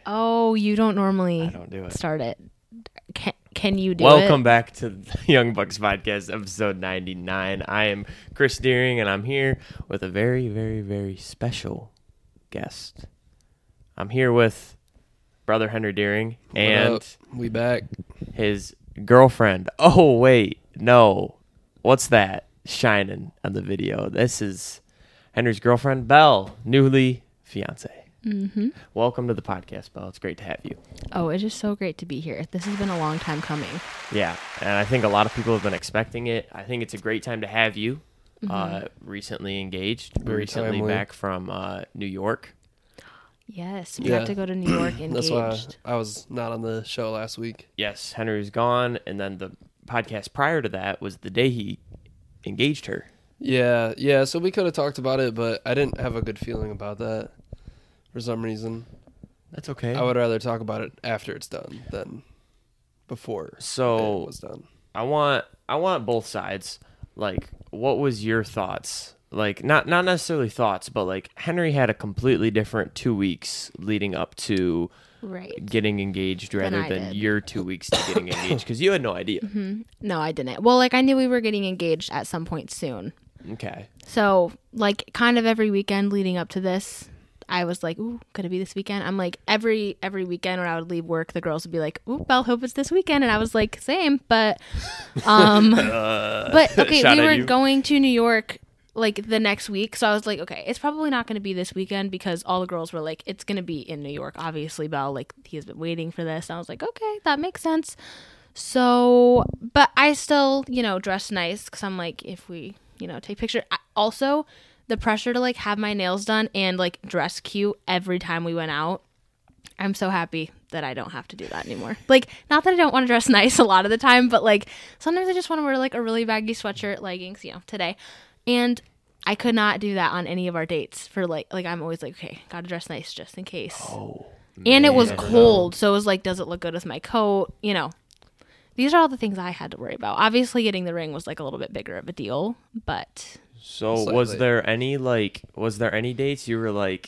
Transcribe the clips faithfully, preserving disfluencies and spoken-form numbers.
Oh, you don't normally I don't do it. start it. Can, can you do Welcome it? back to the Young Bucks Podcast, episode ninety-nine. I am Chris Deering, and I'm here with a very, very, very special guest. I'm here with brother Henry Deering and What up? We back. his girlfriend. Oh, wait. No. What's that shining on the video? This is Henry's girlfriend, Belle, newly fiance. Mm-hmm. Welcome to the podcast, Belle. It's great to have you. Oh, it's just so great to be here. This has been a long time coming. Yeah, and I think a lot of people have been expecting it. I think it's a great time to have you. Mm-hmm. Uh, recently engaged, Very recently timely. back from uh, New York. Yes, we Yeah. got to go to New York engaged. That's why I was not on the show last week. Yes, Henry was gone, and then the podcast prior to that was the day he engaged her. Yeah, yeah. So we could have talked about it, but I didn't have a good feeling about that for some reason. That's okay. I would rather talk about it after it's done than before So- it was done. I want I want both sides. Like, what was your thoughts? Like, not not necessarily thoughts, but like Henry had a completely different two weeks leading up to Right. getting engaged Than rather I than did. your two weeks to getting engaged because you had no idea. No, I didn't. Well, like I knew we were getting engaged at some point soon. Okay. So, like, kind of every weekend leading up to this, I was like, "Ooh, could it be this weekend?" I'm like, every every weekend when I would leave work, the girls would be like, "Ooh, Belle, hope it's this weekend," and I was like, "Same," but, um, Uh, but okay, shout we at were you. going to New York like the next week, so I was like, okay, it's probably not going to be this weekend because all the girls were like, it's going to be in New York, obviously. Belle, like, he's been waiting for this. And I was like, okay, that makes sense. So, but I still, you know, dress nice because I'm like, if we, you know, take picture. I, also, the pressure to like have my nails done and like dress cute every time we went out. I'm so happy that I don't have to do that anymore. Like, not that I don't want to dress nice a lot of the time, but like sometimes I just want to wear like a really baggy sweatshirt, leggings, you know, today. And I could not do that on any of our dates for like, like I'm always like, okay, gotta dress nice just in case. Oh, And it was man. cold, so it was like, does it look good with my coat? You know, these are all the things I had to worry about. Obviously, getting the ring was like a little bit bigger of a deal, but So Slightly. was there any like was there any dates you were like,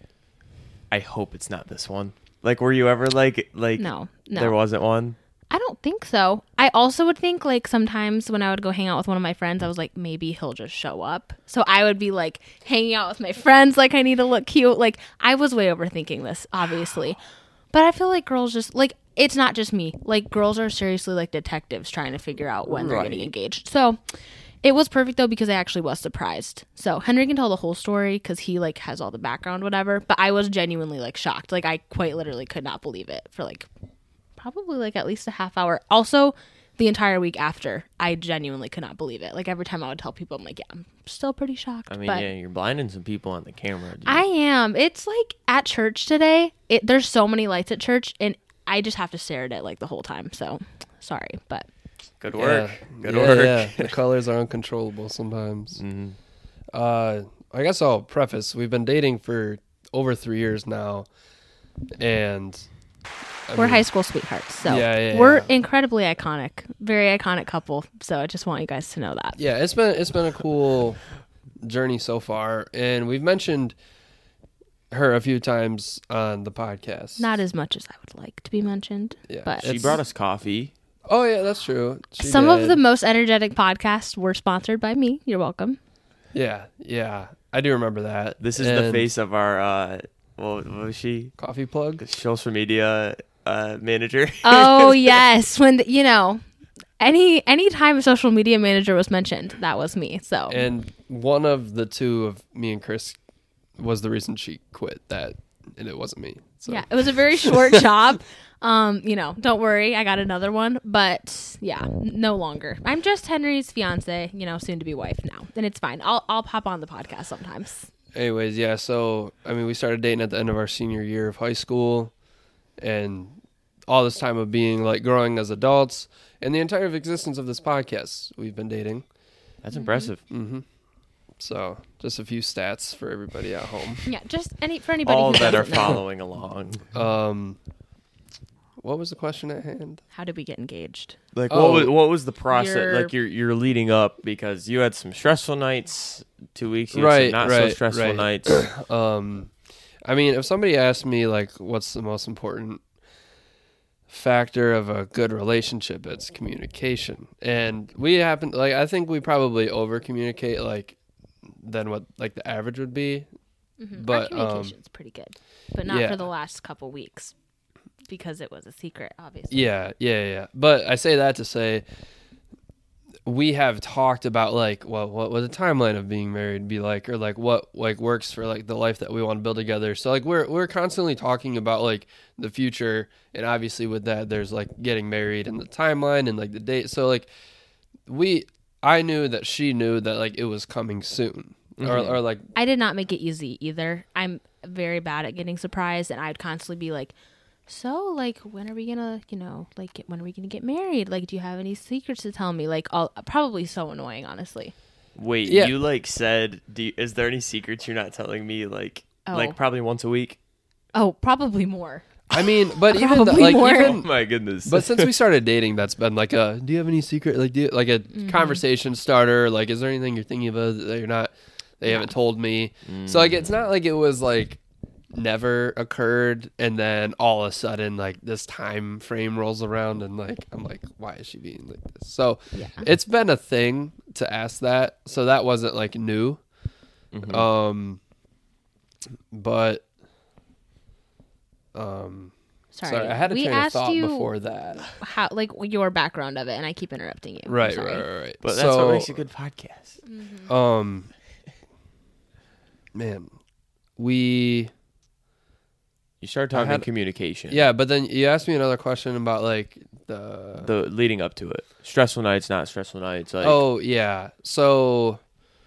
I hope it's not this one? Like, were you ever like like no, no. there wasn't one? I don't think so. I also would think like sometimes when I would go hang out with one of my friends, I was like, maybe he'll just show up. So I would be like hanging out with my friends, like I need to look cute. Like I was way overthinking this, obviously. But I feel like girls just like, it's not just me. Like girls are seriously like detectives trying to figure out when they're getting Right. engaged. So it was perfect though because I actually was surprised. So Henry can tell the whole story because he like has all the background, whatever. But I was genuinely like shocked. Like I quite literally could not believe it for like probably like at least a half hour. Also, the entire week after, I genuinely could not believe it. Like every time I would tell people, I'm like, yeah, I'm still pretty shocked. I mean, but yeah, you're blinding some people on the camera. Dude. I am. It's like at church today. It there's so many lights at church, and I just have to stare at it like the whole time. So sorry, but Good work. Yeah. Good yeah, work. Yeah, the colors are uncontrollable sometimes. Mhm. Uh, I guess I'll preface. We've been dating for over three years now, and I we're mean, high school sweethearts. So Yeah, yeah, we're yeah. incredibly iconic, very iconic couple. So I just want you guys to know that. Yeah, it's been it's been a cool journey so far, and we've mentioned her a few times on the podcast. Not as much as I would like to be mentioned, Yeah. but She It's- brought us coffee. Oh yeah, that's true. She some of did. the most energetic podcasts were sponsored by me. You're welcome. Yeah, yeah, I do remember that. This is the And face of our uh what, what was she? coffee plug. Social media uh manager. Oh yes, when the, you know, any any time a social media manager was mentioned, that was me. So And one of the two of me and Chris was the reason she quit that, and it wasn't me. So. yeah, it was a very short job. Um, you know, don't worry, I got another one, but yeah, n- no longer. I'm just Henry's fiance, you know, soon to be wife now, and it's fine. I'll I'll pop on the podcast sometimes. Anyways, yeah. So I mean, we started dating at the end of our senior year of high school, and all this time of being like growing as adults, and the entire existence of this podcast, we've been dating. That's impressive. Mm-hmm. So just a few stats for everybody at home. Yeah, just any for anybody All who that are doesn't know. following along. Um, what was the question at hand? How did we get engaged? Like Oh. what was what was the process? You're- Like you're you're leading up because you had some stressful nights two weeks, you had Right, some not so right, stressful right. nights. Um, I mean, if somebody asked me like, what's the most important factor of a good relationship, it's communication. And we happen like I think we probably over communicate like than what like the average would be. Mm-hmm. But Our communication's um, pretty good, but not yeah. for the last couple weeks because it was a secret, obviously. Yeah, yeah, yeah. But I say that to say we have talked about like, well, what would the timeline of being married be like, or like what like works for like the life that we want to build together. So like we're we're constantly talking about like the future, and obviously with that there's like getting married and the timeline and like the date. So like we, I knew that she knew that like it was coming soon, mm-hmm. or or like I did not make it easy either. I'm very bad at getting surprised, and I'd constantly be like, so like when are we gonna you know like when are we gonna get married, like do you have any secrets to tell me, like all probably so annoying, honestly. Wait, yeah. you like said do you, is there any secrets you're not telling me, like Oh. like probably once a week? Oh, probably more. I mean, but even the, Probably like more. Oh even my goodness. but since we started dating, that's been like a do you have any secret, like do you, like a Mm-hmm. conversation starter, like is there anything you're thinking about that you're not they Yeah. haven't told me. Mm. So like it's not like it was like never occurred and then all of a sudden like this time frame rolls around and like I'm like, why is she being like this? So Yeah. it's been a thing to ask that, so that wasn't like new. Mhm. um but um Sorry. sorry, I had a we train of asked thought you before that. how like your background of it, and I keep interrupting you. I'm Right, sorry. right, right, right. But that's so, what makes a good podcast. Mm-hmm. Um, man, we You start I talking had- communication. yeah, but then you asked me another question about like the, The leading up to it. Stressful nights, not stressful nights. Like oh yeah, so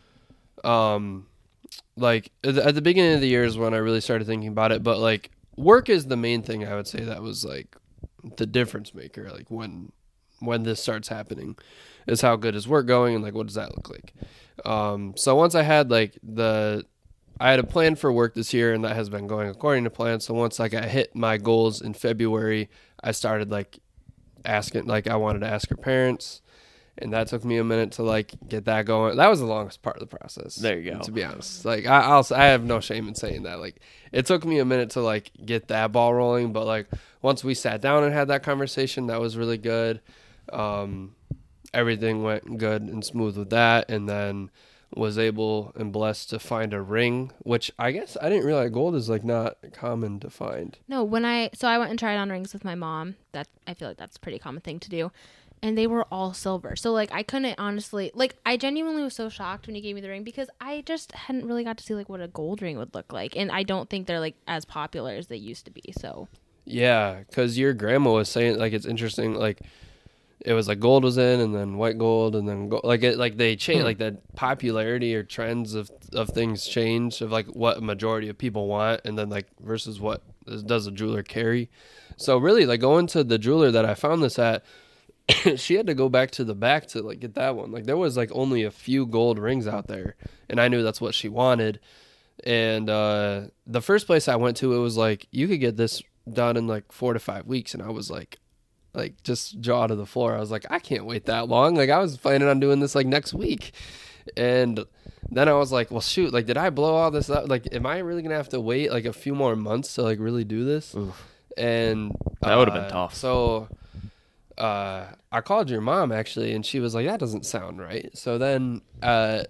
um, like at the, at the beginning of the year is when I really started thinking about it. But like work is the main thing I would say that was like the difference maker. Like when when this starts happening, is how good is work going and like what does that look like. Um, so once I had like the I had a plan for work this year, and that has been going according to plan. So once like I hit my goals in February, I started like asking, like I wanted to ask her parents, and that took me a minute to like get that going. That was the longest part of the process. There you go. To be honest, like I, I'll, I have no shame in saying that. Like it took me a minute to like get that ball rolling, but like once we sat down and had that conversation, that was really good. Um, everything went good and smooth with that, and then was able and blessed to find a ring, which I guess I didn't realize gold is like not common to find. No, when I so I went and tried on rings with my mom. That I feel like that's a pretty common thing to do, and they were all silver. So like I couldn't honestly like I genuinely was so shocked when he gave me the ring because I just hadn't really got to see like what a gold ring would look like, and I don't think they're like as popular as they used to be. So Yeah, because your grandma was saying like it's interesting, like it was like gold was in, and then white gold, and then gold, like it like they change, Hmm. like the popularity or trends of of things change of like what a majority of people want, and then like versus what does a jeweler carry. So really, like going to the jeweler that I found this at, she had to go back to the back to like get that one. Like there was like only a few gold rings out there, and I knew that's what she wanted. And uh, the first place I went to, it was like you could get this done in like four to five weeks, and I was like. Like just jaw to the floor. I was like, I can't wait that long. Like I was planning on doing this like next week. And then I was like, well shoot, like did I blow all this up? Like am I really gonna have to wait like a few more months to like really do this? Oof. And That would've uh, been tough. So uh I called your mom actually, and she was like, that doesn't sound right. So then uh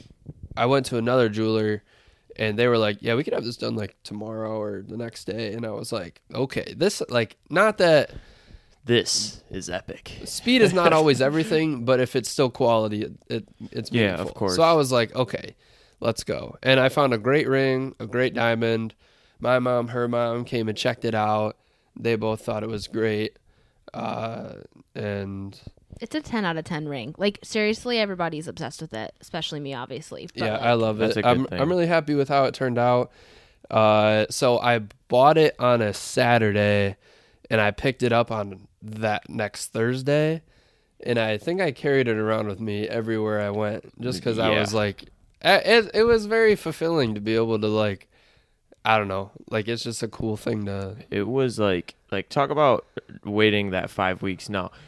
I went to another jeweler, and they were like, yeah, we could have this done like tomorrow or the next day. And I was like, okay, this like not that This is epic. speed is not always everything, but if it's still quality, it, it it's Yeah, meaningful. of course. So I was like, okay, let's go. And I found a great ring, a great diamond. My mom, her mom came and checked it out. They both thought it was great. Uh, and it's a ten out of ten ring. Like seriously, everybody's obsessed with it, especially me, obviously. But, yeah, like, I love That's it. a good I'm thing. I'm really happy with how it turned out. Uh, so I bought it on a Saturday, and I picked it up on that next Thursday, and I think I carried it around with me everywhere I went, just because I Yeah. was like, it, it was very fulfilling to be able to like, I don't know, like it's just a cool thing to. It was like like talk about waiting that five weeks. Now,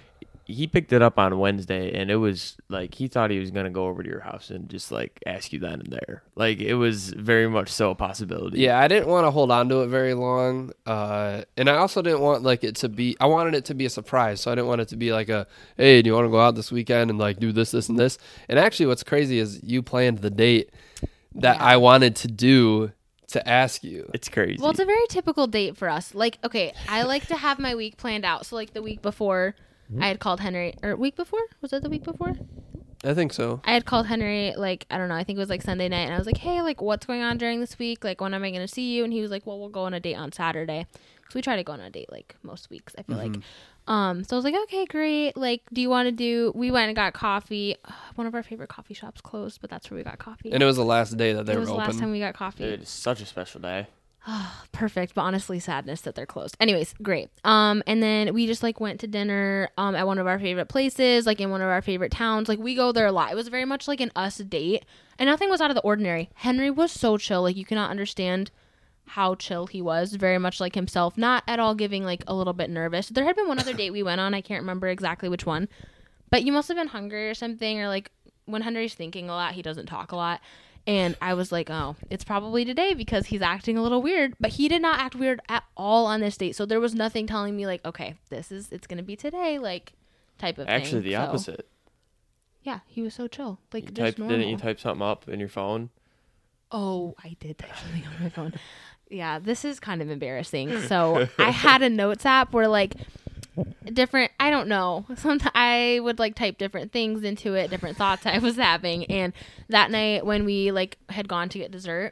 he picked it up on Wednesday, and it was like he thought he was gonna go over to your house and just like ask you then and there. Like it was very much so a possibility. Yeah, I didn't want to hold on to it very long, uh, and I also didn't want like it to be. I wanted it to be a surprise, so I didn't want it to be like a, hey, do you want to go out this weekend and like do this, this, and this? And actually, what's crazy is you planned the date that Yeah. I wanted to do to ask you. It's crazy. Well, it's a very typical date for us. Like, okay, I like to have my week planned out. So, like, the week before, I had called Henry, or week before? Was it the week before? I think so. I had called Henry, like, I don't know, I think it was like Sunday night, and I was like, hey, like, what's going on during this week? Like, when am I going to see you? And he was like, well, we'll go on a date on Saturday. So we try to go on a date, like, most weeks, I feel Mm-hmm. like. Um, so I was like, okay, great. Like, do you want to do, we went and got coffee. Ugh, one of our favorite coffee shops closed, but that's where we got coffee. And it was the last day that they it were was the open. last time we got coffee. Dude, it's such a special day. Perfect, but honestly sadness that they're closed. Anyways, great. Um and then we just like went to dinner um at one of our favorite places, like in one of our favorite towns. Like we go there a lot. It was very much like an us date, and nothing was out of the ordinary. Henry was so chill, like you cannot understand how chill he was, very much like himself, not at all giving like a little bit nervous. There had been one other date we went on, I can't remember exactly which one, but you must have been hungry or something, or like when Henry's thinking a lot, he doesn't talk a lot. And I was like, oh, it's probably today because he's acting a little weird. But he did not act weird at all on this date. So there was nothing telling me like, okay, this is, it's going to be today, like type of Actually, thing. the So, opposite. yeah, he was so chill. Like You just typed, normal. didn't you type something up in your phone? Oh, I did type something on my phone. Yeah, this is kind of embarrassing. So I had a notes app where like different, I don't know, sometimes I would like type different things into it, different thoughts I was having. And that night when we like had gone to get dessert,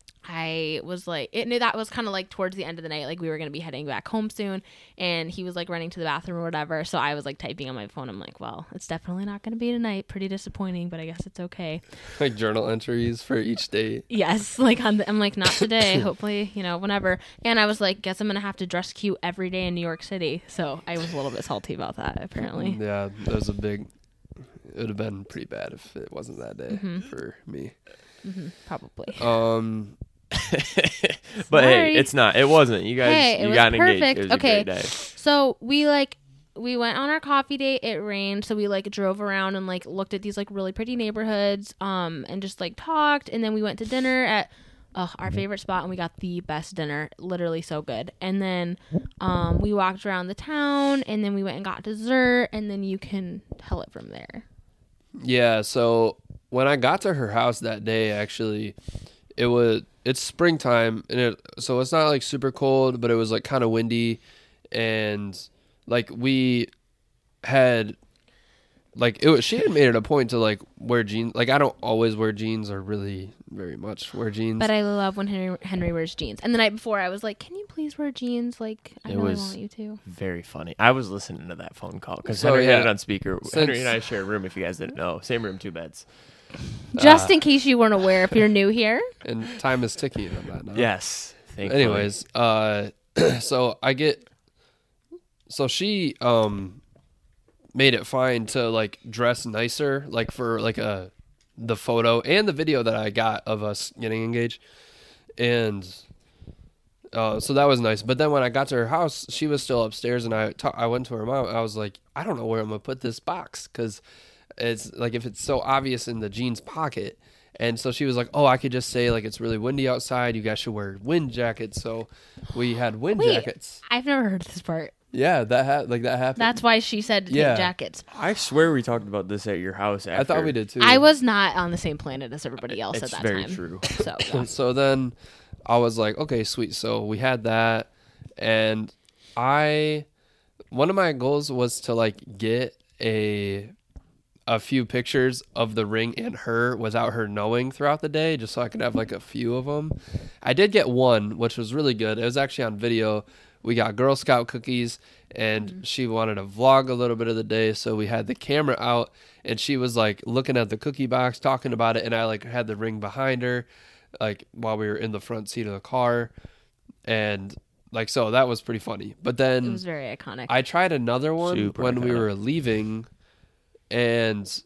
I was like, it knew that was kind of like towards the end of the night, like we were going to be heading back home soon, and he was like running to the bathroom or whatever. So I was like typing on my phone. I'm like, well, it's definitely not going to be tonight. Pretty disappointing, but I guess it's okay. Like journal entries for each date. Yes, like on the, I'm like, not today. Hopefully, you know, whenever. And I was like, guess I'm gonna have to dress cute every day in New York City. So I was a little bit salty about that. Apparently, Yeah, that was a big. It would have been pretty bad if it wasn't that day Mm-hmm. for me. hmm probably. Um, But hey, Sorry. it's not. It wasn't. You guys, Hey, it you was got engaged. perfect. It was Okay. a great day. So we like we went on our coffee date. It rained, so we like drove around and like looked at these like really pretty neighborhoods, um, and just like talked. And then we went to dinner at uh, our favorite spot, and we got the best dinner. Literally so good. And then um, we walked around the town, and then we went and got dessert, and then you can tell it from there. yeah, so when I got to her house that day, actually, it was it's springtime, and it so it's not like super cold, but it was like kind of windy, and like we had like it was she had made it a point to like wear jeans. Like I don't always wear jeans or really very much wear jeans. But I love when Henry, Henry wears jeans. And the night before, I was like, "Can you please wear jeans? Like, I It really was- want you to." Very funny. I was listening to that phone call because So, Henry yeah. had it on speaker. Since- Henry and I share a room. If you guys didn't know, same room, two beds. Just in case you weren't aware, if you're new here. and time is ticking on that now. Yes. Thankfully. Anyways, uh, so I get, so she um made it fine to like dress nicer, like for like a the photo and the video that I got of us getting engaged, and uh, so that was nice. But then when I got to her house, she was still upstairs, and I ta- I went to her mom. I was like, I don't know where I'm gonna put this box because it's like if it's so obvious in the jeans pocket. And so she was like, "Oh, I could just say like it's really windy outside. You guys should wear wind jackets." So we had wind Wait. jackets. I've never heard this part. Yeah, that ha- like that happened. That's why she said to Yeah. take jackets. I swear we talked about this at your house. After. I thought we did too. I was not on the same planet as everybody else It's at that very time. true. So yeah. So then I was like, okay, sweet. So we had that, and I one of my goals was to like get a a few pictures of the ring and her without her knowing throughout the day, just so I could have like a few of them. I did get one, which was really good. It was actually on video. We got Girl Scout cookies, and Mm-hmm. she wanted to vlog a little bit of the day, so we had the camera out, and she was like looking at the cookie box, talking about it, and I like had the ring behind her, like while we were in the front seat of the car, and like so that was pretty funny. But It then was very iconic. I tried another one Super when we iconic. were leaving, and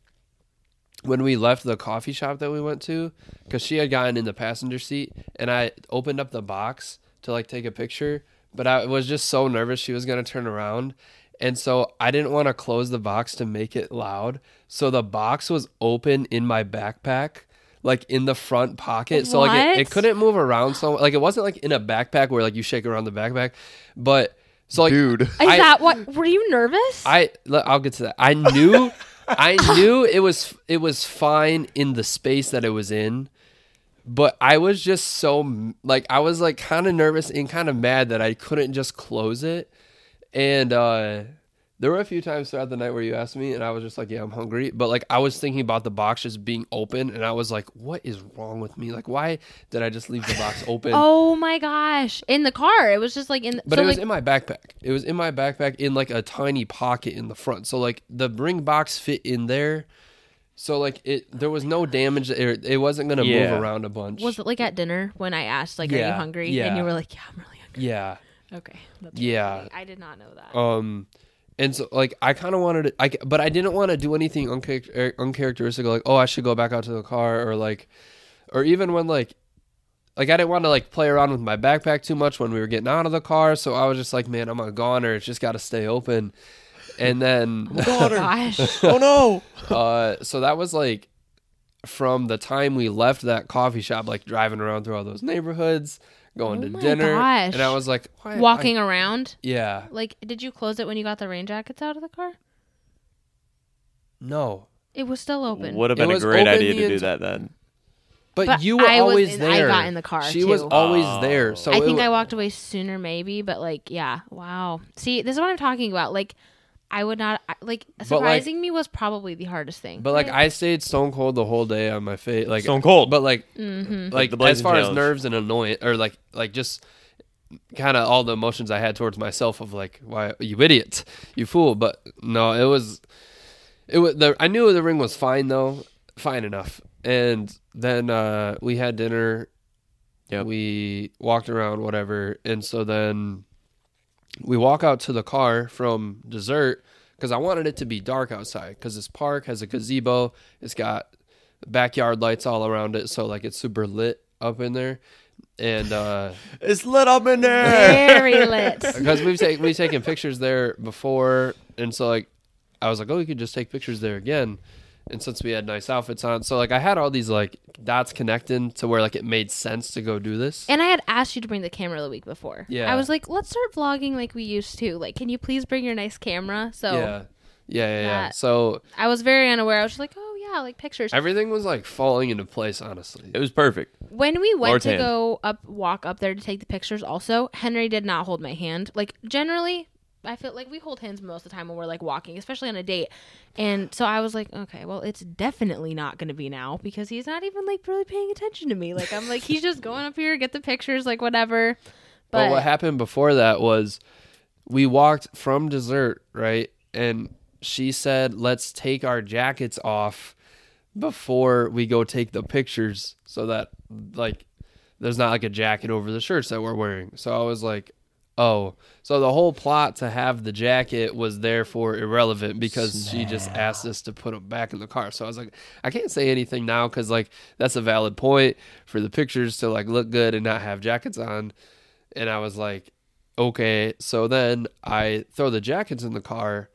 when we left the coffee shop that we went to, because she had gotten in the passenger seat, and I opened up the box to like take a picture, but I was just so nervous she was gonna turn around, And so I didn't want to close the box to make it loud. So the box was open in my backpack, like in the front pocket. So like it, What? it couldn't move around. So like it wasn't like in a backpack where like you shake around the backpack, but so like Dude. Is I- that what? Were you nervous? I le- I'll get to that. I knew I knew it was it was fine in the space that it was in, but I was just so like I was like kind of nervous and kind of mad that I couldn't just close it. And uh there were a few times throughout the night where you asked me and I was just like, yeah, I'm hungry. But like I was thinking about the box just being open and I was like, what is wrong with me? Like why did I just leave the box open? Oh my gosh! In the car, it was just like in. The, But so it was like, in my backpack. It was in my backpack in like a tiny pocket in the front. So like the ring box fit in there. So like it, there was no damage. It, it wasn't gonna Yeah. move around a bunch. was it like at dinner when I asked, like, "Are you Yeah, hungry?" yeah. And you were like, "Yeah, I'm really hungry." Yeah, Okay. That's Yeah. really funny. I did not know that. um, and so like I kind of wanted to, I but I didn't want to do anything unchar- uncharacteristic. Like oh, I should go back out to the car or like, or even when like. Like I didn't want to like play around with my backpack too much when we were getting out of the car, so I was just like, "Man, I'm a goner. It's just got to stay open." And then, Oh gosh. Oh no. uh, so that was like from the time we left that coffee shop, like driving around through all those neighborhoods, going Oh to my dinner, gosh. and I was like, Why, Walking I, around. yeah, Like, did you close it when you got the rain jackets out of the car? no, It was still open. Would have It been a was great open idea the to do ent- that then. but, But you were I was always in- I there. got in the car, She was too. always Oh. there. So I it think wa- I walked away sooner, maybe, but like, yeah, wow. See, this is what I'm talking about. Like, I would not I- like like- surprising me was probably the hardest thing. But like right? I stayed stone cold the whole day on my face, like Stone cold. But like, Mhm. like The as Blazing far as Trails. nerves and annoyance, or like, like just kind of all the emotions I had towards myself of like, why you idiot, you fool. But no, it was, it was. The, I knew the ring was fine though, fine enough. And then uh, we had dinner. Yep. We walked around, whatever, and so then we walk out to the car from dessert because I wanted it to be dark outside because this park has a gazebo. It's got backyard lights all around it, so like it's super lit up in there. And uh It's lit up in there. Very lit. because we've taken we've taken pictures there before, and so like I was like, oh, we could just take pictures there again. And since we had nice outfits on, so like I had all these like dots connecting to where like it made sense to go do this. And I had asked you to bring the camera the week before. Yeah. I was like, let's start vlogging like we used to. Like, can you please bring your nice camera? So yeah, yeah, yeah, yeah. That- So I was very unaware. I was just like, oh yeah, like pictures. everything was like falling into place, honestly. It was perfect. When we went Lord's to hand. go up, walk up there to take the pictures, also, Henry did not hold my hand. Like, generally, I feel like we hold hands most of the time when we're like walking, especially on a date. And so I was like, okay, well, it's definitely not going to be now because he's not even like really paying attention to me. Like, I'm like, he's just going up here, get the pictures, like whatever. But, But, what happened before that was we walked from dessert, right? And she said, let's take our jackets off before we go take the pictures so that like there's not like a jacket over the shirts that we're wearing. So I was like, oh, so the whole plot to have the jacket was therefore irrelevant because she just asked us to put them back in the car. So I was like, I can't say anything now because like that's a valid point for the pictures to like look good and not have jackets on. And I was like, okay. So then I throw the jackets in the car.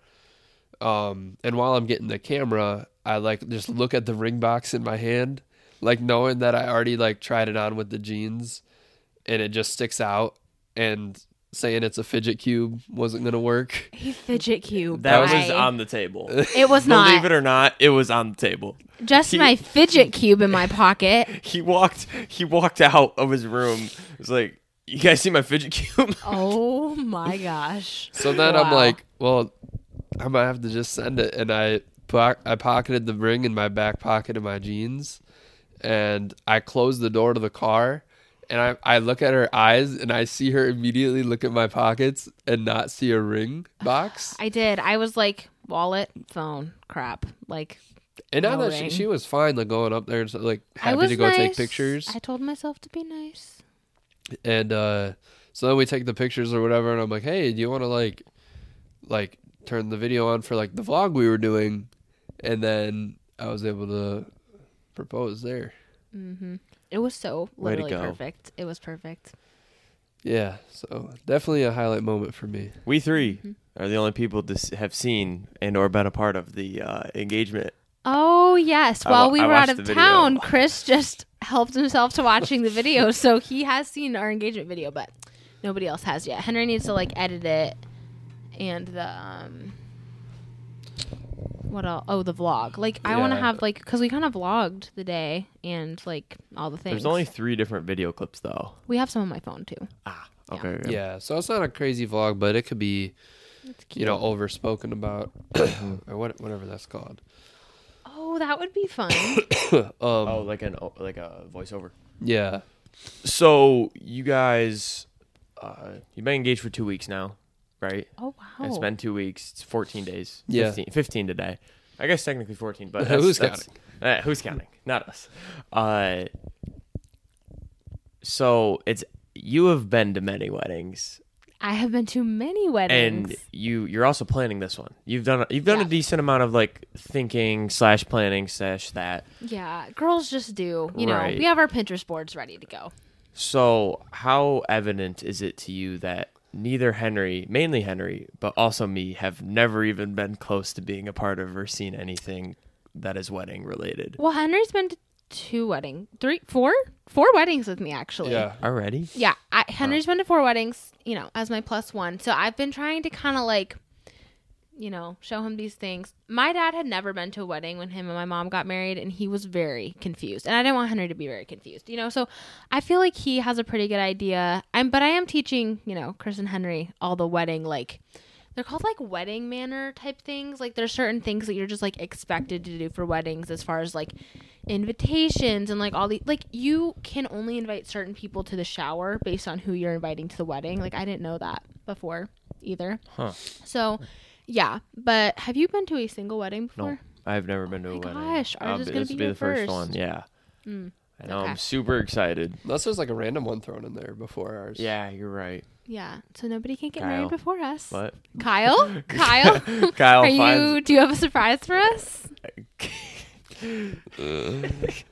Um, and while I'm getting the camera, I like just look at the ring box in my hand, like knowing that I already like tried it on with the jeans and it just sticks out, and saying it's a fidget cube wasn't going to work. a fidget cube. That was Why? on the table. It was not. Believe it or not, it was on the table. Just He- my fidget cube in my pocket. He walked. He walked out of his room. It was like, you guys see my fidget cube? Oh my gosh. So then I'm Wow. like, well, I might have to just send it. And I po- I pocketed the ring in my back pocket of my jeans, and I closed the door to the car. And I, I look at her eyes, and I see her immediately look at my pockets and not see a ring box. I did. I was like, wallet, phone, crap. Like, And now No that she, ring. she was fine, like going up there and so, like I happy was to go take nice. pictures. I told myself to be nice. And uh, so then we take the pictures or whatever, and I'm like, hey, do you want to like, like turn the video on for like the vlog we were doing? And then I was able to propose there. Mm-hmm. It was so Way to literally go. perfect. It was perfect. Yeah, so definitely a highlight moment for me. We three. Mhm. are the only people to s- have seen and or been a part of the uh, engagement. Oh, yes. I While wa- we I were out watched of the video. town, Chris just helped himself to watching the video. So he has seen our engagement video, but nobody else has yet. Henry needs to, like, edit it. And the, um... what else? Oh, the vlog. Like, I want to Yeah. have, like... Because we kind of vlogged the day and, like, all the things. There's only three different video clips, though. We have some on my phone, too. Ah, Yeah. okay. Yeah, so it's not a crazy vlog, but it could be, It's cute. you know, overspoken about or what, whatever that's called. Oh, that would be fun. um, Oh, like an oh, like a voiceover. yeah, So you guys, uh, you've been engaged for two weeks now, right? Oh, wow. It's been two weeks. It's fourteen days. Yeah. fifteen, fifteen today. I guess technically fourteen, but Who's that's, that's, uh, who's counting? Not us. Uh, so it's you have been to many weddings, I have been to many weddings. and you you're also planning this one. You've done you've done Yeah. a decent amount of like thinking slash planning slash that. Yeah, girls just do. You know, Right. we have our Pinterest boards ready to go. So how evident is it to you that neither Henry, mainly Henry, but also me, have never even been close to being a part of or seen anything that is wedding related? Well, Henry's been to two weddings, three, four, four weddings with me actually. yeah. Already? Yeah, I, Henry's been to four weddings, you know, as my plus one. So I've been trying to kind of like, you know, show him these things. My dad had never been to a wedding when him and my mom got married, and he was very confused. And I didn't want Henry to be very confused, you know. So I feel like he has a pretty good idea. I'm, but I am teaching, you know, Chris and Henry all the wedding, like, they're called like wedding manner type things. Like there's certain things that you're just like expected to do for weddings as far as like invitations and like all the like you can only invite certain people to the shower based on who you're inviting to the wedding. Like I didn't know that before either. Huh. So yeah, but have you been to a single wedding before? No, I've never been to Oh a my wedding. gosh, ours Uh, is gonna this be will be your the first, first. one. Yeah. Mm. I know. Okay. I'm super excited. Unless there's like a random one thrown in there before ours. Yeah, you're right. Yeah, so nobody can get Kyle. married before us. What? Kyle? Kyle? Kyle Are you? finds. Do you have a surprise for us? No.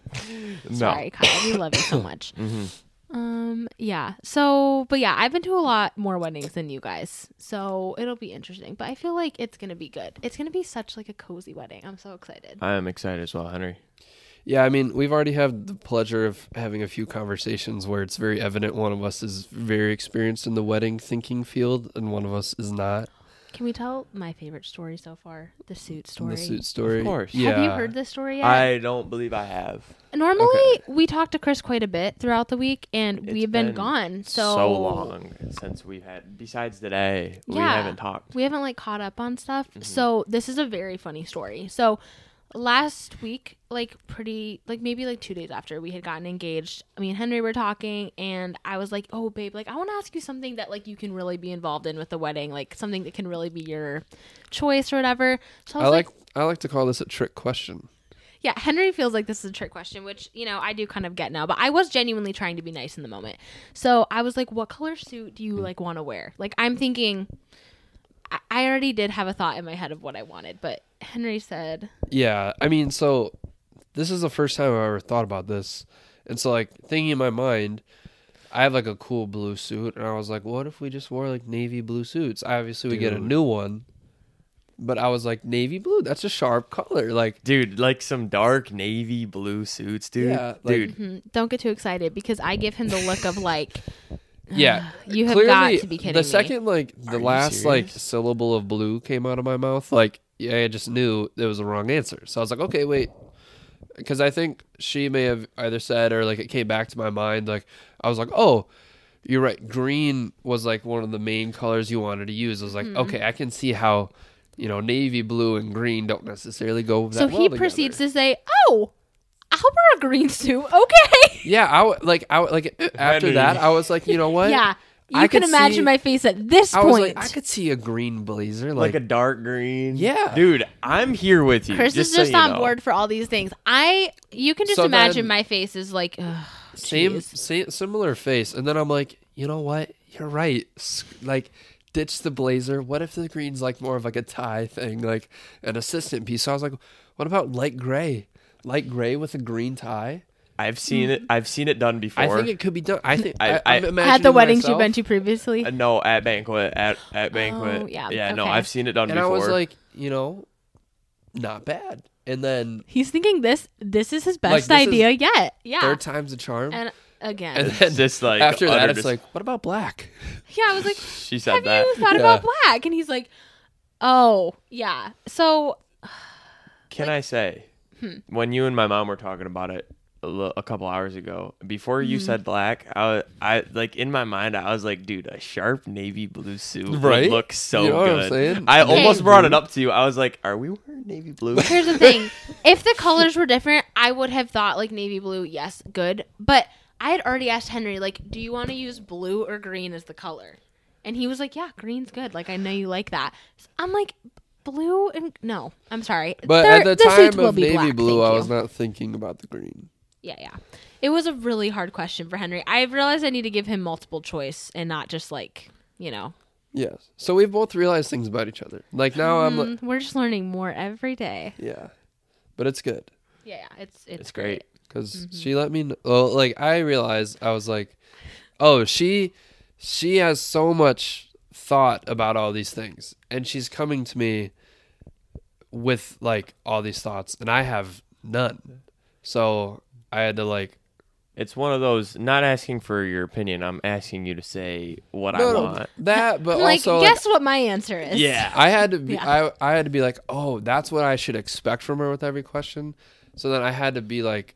Sorry, Kyle. We love you so much. hmm Um, yeah. So, but yeah, I've been to a lot more weddings than you guys. So it'll be interesting. But I feel like it's going to be good. It's going to be such like a cozy wedding. I'm so excited. I am excited as well, Henry. Yeah, I mean, we've already had the pleasure of having a few conversations where it's very evident one of us is very experienced in the wedding thinking field and one of us is not. Can we tell my favorite story so far? The suit story. The suit story. Of course. Yeah. Have you heard this story yet? I don't believe I have. Normally, Okay. we talk to Chris quite a bit throughout the week, and It's we've been, been gone. So, So long since we've had. Besides today, we Yeah. haven't talked. We haven't like caught up on stuff. Mm-hmm. So this is a very funny story. So last week, like pretty like maybe like two days after we had gotten engaged, me and Henry were talking and I was like, oh babe, like I want to ask you something that like you can really be involved in with the wedding, like something that can really be your choice or whatever. So I I was like like, I like to call this a trick question. yeah, Henry feels like this is a trick question, which, you know, I do kind of get now, but I was genuinely trying to be nice in the moment. So I was like, what color suit do you like want to wear? Like I'm thinking I- I already did have a thought in my head of what I wanted, but Henry said, Yeah, I mean, so this is the first time I've ever thought about this. And so, like, thinking in my mind, I have, like, a cool blue suit. And I was like, what if we just wore, like, navy blue suits? Obviously, we get a Dude. new one. But I was like, navy blue? That's a sharp color. Like, Dude, like some dark navy blue suits, dude. Yeah, like- dude. hmm, don't get too excited because I give him the look of like, yeah. you have Clearly, got to be kidding the me. second, like, the Are you last, like, serious? syllable of blue came out of my mouth, like, yeah, I just knew it was the wrong answer. So I was like, okay, wait. Because I think she may have either said or, like, it came back to my mind. Like, I was like, oh, you're right. Green was, like, one of the main colors you wanted to use. I was like, Mm-hmm. okay, I can see how, you know, navy blue and green don't necessarily go that So well he together. proceeds to say, oh, I'll wear a green suit. Okay. Yeah, I w- like, I w- like after Henry. that, I was like, you know what? Yeah. You I can could imagine see- my face at this I was point. like, I could see a green blazer. Like, Like, a dark green. Yeah. Dude, I'm here with you. Chris just is just so you on know. board for all these things. I, you can just So imagine then- my face is like, ugh, same, jeez. same, similar face. And then I'm like, you know what? You're right. S- Like, ditch the blazer. What if the green's like more of like a tie thing, like an assistant piece? So I was like, what about light gray? Light gray with a green tie? I've seen it. I've seen it done before. I think it could be done. I think I- I, I- I'm At imagining the weddings myself, you've been to previously. Uh, no, at banquet, at at banquet. Oh, yeah, yeah. No, okay. I've seen it done and before. I was like, you know, not bad. And then He's thinking this this is his Like, best this is idea yet. Yeah. third time's a charm. And again. And It's then just like after that, utter it's dis- like, what about black? yeah, I was like, she said have that. you thought Yeah. about black? And he's like, oh, yeah. So Can I say, Hmm. when you and my mom were talking about it a, li- a couple hours ago, before you Mm-hmm. said black, I, was, I like in my mind, I was like, dude, a sharp navy blue suit would Right? look so You know what I'm good. saying? I Okay. almost brought it up to you. I was like, are we wearing navy blue? here's the thing. If the colors were different, I would have thought like navy blue, yes, good. But I had already asked Henry, like, do you want to use blue or green as the color? And he was like, yeah, green's good. Like, I know you like that. So I'm like, blue and no, I'm sorry. But There- at the suits time will of be navy black, blue, thank I you. was not thinking about the green. Yeah, yeah. It was a really hard question for Henry. I realized I need to give him multiple choice and not just like, you know. Yes. So we've both realized things about each other. Like now I'm like, Mm, we're just learning more every day. yeah. But it's good. Yeah, yeah. It's it's, It's great. Because Mm-hmm. she let me know. Well, like I realized I was like, oh, she she has so much thought about all these things, and she's coming to me with like all these thoughts, and I have none. So I had to like, It's one of those, not asking for your opinion. I'm asking you to say what I no, no, want. that, but like, also like, guess what my answer is? Yeah. I had to be, Yeah. I I had to be like, oh, that's what I should expect from her with every question. So then I had to be like,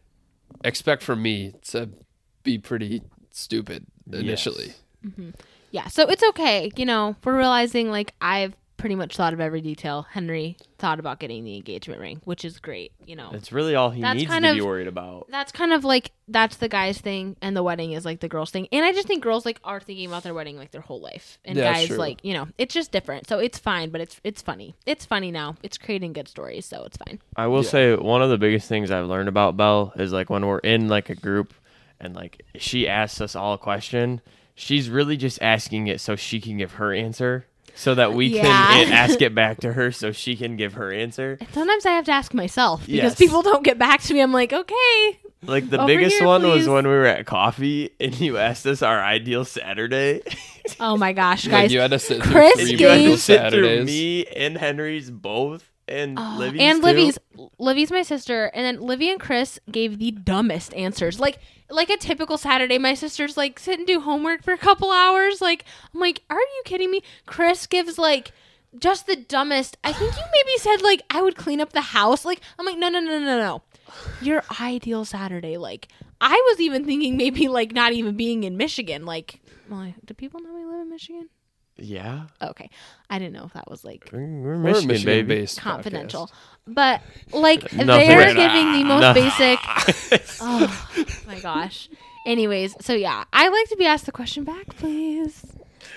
expect from me to be pretty stupid initially. Yes. Yeah, so it's okay. You know, we're realizing like I've pretty much thought of every detail. Henry thought about getting the engagement ring, which is great. You know, That's really all he That's needs to kind be of- worried about. that's kind of like that's the guy's thing, and the wedding is like the girl's thing. And I just think girls like are thinking about their wedding like their whole life, and Yeah, guys true. like you know it's just different. So it's fine, but it's it's funny. It's funny now. It's creating good stories, so it's fine. I will Yeah. say one of the biggest things I've learned about Belle is like when we're in like a group and like she asks us all a question, she's really just asking it so she can give her answer so that we Yeah. can ask it back to her so she can give her answer. And sometimes I have to ask myself because Yes. people don't get back to me. I'm like, okay, Like the Over biggest here, one please. was when we were at coffee and you asked us our ideal Saturday. oh my gosh, Like guys. you had to sit through Chris three gave- You had to Michael sit through Saturdays. me and Henry's both and Oh, Livy's and too. Livy's Livy's my sister, and then Livy and Chris gave the dumbest answers. Like like a typical Saturday, my sister's like sit and do homework for a couple hours. Like I'm like, are you kidding me? Chris gives like just the dumbest. I think you maybe said like I would clean up the house. Like I'm like, no no no no no. Your ideal Saturday. Like I was even thinking maybe like not even being in Michigan. Like, well, do people know we live in Michigan? Yeah. Okay, I didn't know if that was like We're, we're We're a Michigan, Michigan baby. based confidential, but like Nothing they're like giving the most that. basic. Oh my gosh. Anyways, so yeah, I like to be asked the question back, please.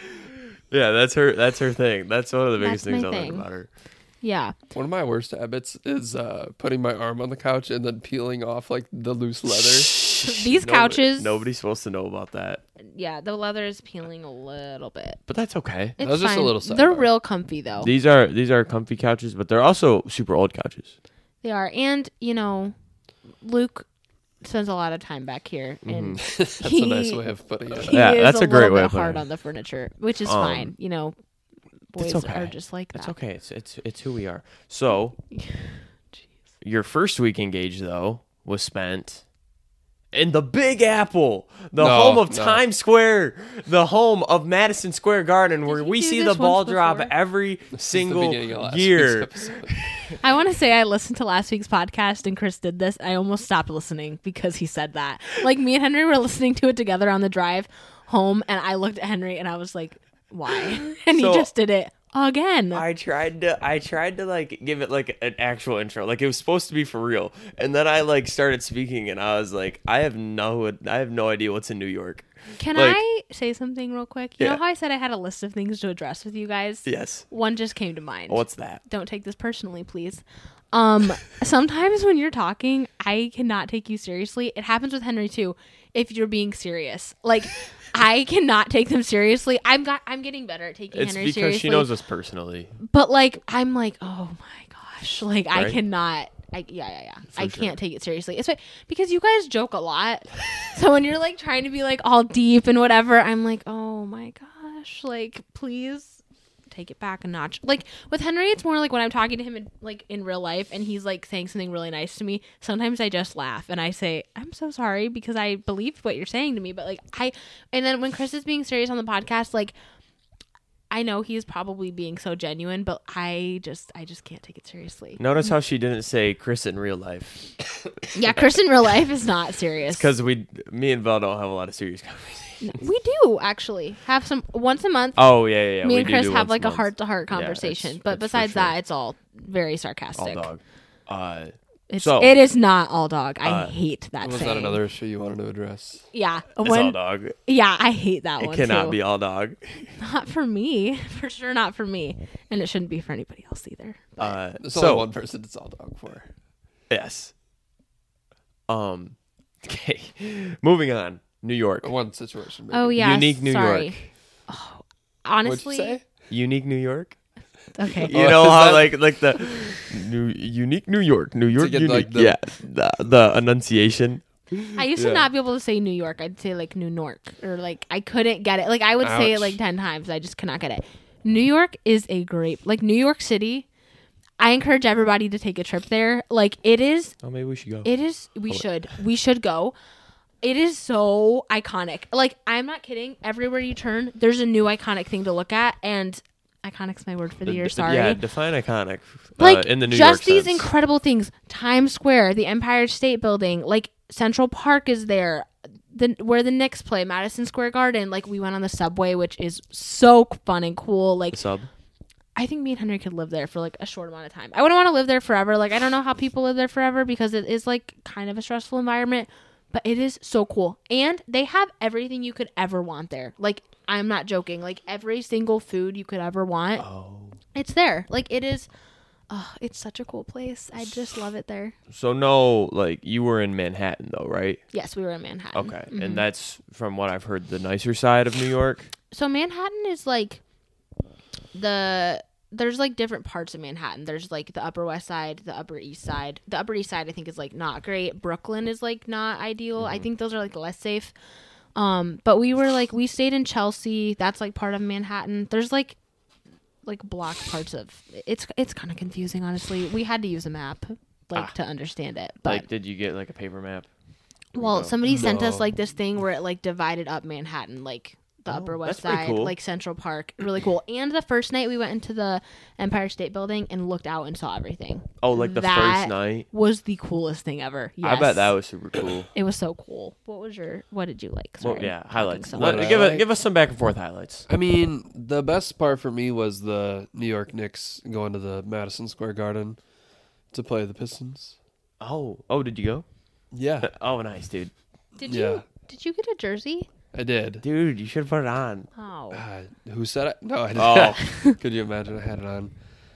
Yeah, that's her. That's her thing. That's one of the biggest That's things my I learned thing. about her. Yeah, One of my worst habits is uh, putting my arm on the couch and then peeling off like the loose leather. these Nobody- couches. Nobody's supposed to know about that, Yeah, the leather is peeling a little bit. but that's okay. It's was just a fine. little They're sidebar. real comfy though. These are these are comfy couches, but they're also super old couches. They are, and you know, Luke spends a lot of time back here, and That's a nice way of putting it. he Yeah, is that's a great little way bit of putting hard it. on the furniture, which is Um, fine. You know, boys it's okay. are just like that. It's okay. It's it's it's who we are. So, your first week engaged though was spent in the Big Apple, the No, home of no. Times Square, the home of Madison Square Garden, where we we do see this the ball once drop before? every It's the single beginning of last year. week's episode. I want to say I listened to last week's podcast and Chris did this. I almost stopped listening because he said that. Like me and Henry were listening to it together on the drive home, and I looked at Henry and I was like, "Why?" And So- he just did it again. I tried to I tried to like give it like an actual intro. Like it was supposed to be for real. And then I like started speaking and I was like, I have no I have no idea what's in New York. Can like- I say something real quick? You Yeah. know how I said I had a list of things to address with you guys? Yes. One just came to mind. What's that? Don't take this personally, please. Um, sometimes when you're talking, I cannot take you seriously. It happens with Henry too. If you're being serious, like I cannot take them seriously. I'm got. I'm getting better at taking It's Henry because seriously. she knows us personally. But like, I'm like, oh my gosh, like I Right. cannot. I yeah, yeah, yeah. For I sure. can't take it seriously. It's because you guys joke a lot. So when you're like trying to be like all deep and whatever, I'm like, oh my gosh, like please take it back a notch. Like with Henry, it's more like when I'm talking to him in like in real life and he's like saying something really nice to me, sometimes I just laugh and I say, I'm so sorry because I believe what you're saying to me. But like I and then when Chris is being serious on the podcast, like I know he's probably being so genuine, but I just I just can't take it seriously. Notice how she didn't say Chris in real life. Yeah, Chris in real life is not serious. Because we, me and Val don't have a lot of serious conversations. No, we do actually have some once a month. Oh yeah, yeah. yeah. me we and do Chris do have once like a month. heart to heart Yeah, conversation, it's- but it's for besides sure. that, it's all very All sarcastic. dog. Uh, It's So- it is not all dog. I Uh, hate that Was saying. that another issue you wanted to address? Yeah, it's when- all dog. yeah, I hate that It one cannot too. be all dog. Not for me, for sure, not for me, and it shouldn't be for anybody else either. Uh, There's so only one person it's all dog for. yes. Um. Okay. Moving on. New York. One situation. Maybe. Oh yeah, Unique New sorry. York. Oh, What'd honestly, you say? Unique New York. okay. You Oh, know is how that- like like the new unique New York, New York get, unique. like, the- yeah, the the enunciation. I used Yeah. to not be able to say New York. I'd say like New York, or like I couldn't get it. Like I would say it Ouch. like ten times. I just cannot get it. New York is a great, like New York City. I encourage everybody to take a trip there. Like it is, Oh, maybe we should go. it is. We Oh, wait. should, we should go. It is so iconic. Like I'm not kidding. Everywhere you turn, there's a new iconic thing to look at, and iconic's my word for the D- year. d- Sorry. Yeah, define iconic. Like uh, in the New just York these sense. incredible things. Times Square, the Empire State Building, like Central Park is there. The where the Knicks play, Madison Square Garden. Like we went on the subway, which is so fun and cool. Like sub. I think me and Henry could live there for like a short amount of time. I wouldn't want to live there forever. Like I don't know how people live there forever because it is like kind of a stressful environment, but it is so cool. And they have everything you could ever want there. Like I'm not joking. Like every single food you could ever want, Oh. it's there. Like it is. Oh, it's such a cool place. I just love it there. So no, like you were in Manhattan though, right? Yes, we were in Manhattan. Okay, Mhm. and that's from what I've heard the nicer side of New York. So Manhattan is like the there's like different parts of Manhattan. There's like the Upper West Side, the Upper East Side. The Upper East Side I think is like not great. Brooklyn is like not ideal. I think those are like less safe. Um, but we were like we stayed in Chelsea. That's like part of Manhattan. There's like like block parts of it's it's kind of confusing honestly. We had to use a map like Ah. to understand it. But Like, did you get like a paper map? well, No. somebody sent us No. like this thing where it like divided up Manhattan, like the Oh, Upper West that's pretty Side, cool. like Central Park, really cool. And the first night we went into the Empire State Building and looked out and saw everything. Oh, like the That first night. was the coolest thing ever. Yes. I bet that was super cool. It was so cool. What was your? What did you like? Well, Sorry, yeah, talking highlights. so Let- much. I give it, like- give us some back and forth highlights. I mean, the best part for me was the New York Knicks going to the Madison Square Garden to play the Pistons. Oh, oh, did you go? Yeah, Oh, nice, dude. Did yeah. you? Did you get a jersey? I did. Dude, you should have put it on. Oh, Uh, who said it? No, I didn't. Oh. Could you imagine I had it on?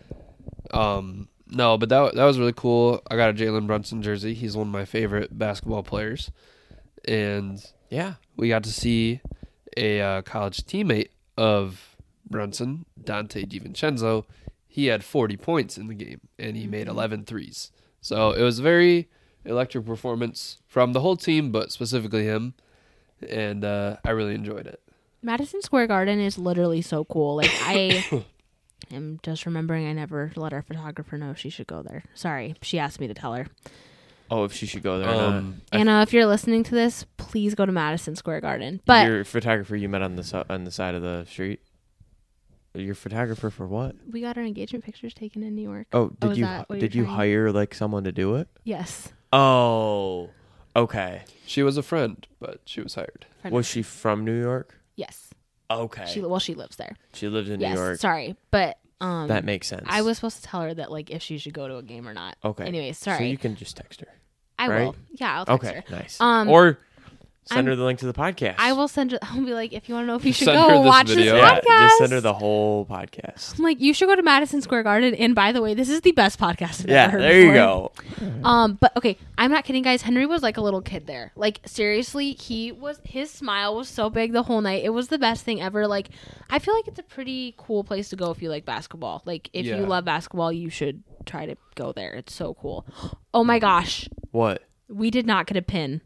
Um, no, but that that was really cool. I got a Jalen Brunson jersey. He's one of my favorite basketball players, and Yeah. we got to see a uh, college teammate of Brunson, Dante DiVincenzo. He had forty points in the game, and he made eleven threes. So it was a very electric performance from the whole team, but specifically him, and uh, I really enjoyed it. Madison Square Garden is literally so cool. Like I am just remembering I never let our photographer know she should go there. Sorry, she asked me to tell her. Oh, if she should go there. or not. Um, Anna, if you're listening to this, please go to Madison Square Garden. But Your photographer you met on the si- on the side of the street. Your photographer for what? we got our engagement pictures taken in New York. Oh, did is you that what did you're you trying- hire like someone to do it? Yes. Oh, okay. She was a friend, but she was hired. Friend Was of- she from New York? Yes. Okay. She She, well, she lives there. lives in yes. New York. Sorry, but um, That makes sense. I was supposed to tell her that like if she should go to a game or not. okay. Anyways, So sorry. you can just text her. I right? will. Yeah, I'll text Okay, her. nice. Um, or Send I'm- her the link to the podcast. I will send her. I'll be like, if you want to know if you should Send go her this watch video. this yeah, podcast. just send her the whole podcast. I'm like, you should go to Madison Square Garden. And by the way, this is the best podcast I've Yeah, ever heard there you before. go. Um, but okay, I'm not kidding, guys. Henry was like a little kid there. Like seriously, he was. His smile was so big the whole night. It was the best thing ever. Like, I feel like it's a pretty cool place to go if you like basketball. Like, if Yeah. you love basketball, you should try to go there. It's so cool. Oh my gosh, What? we did not get a pin.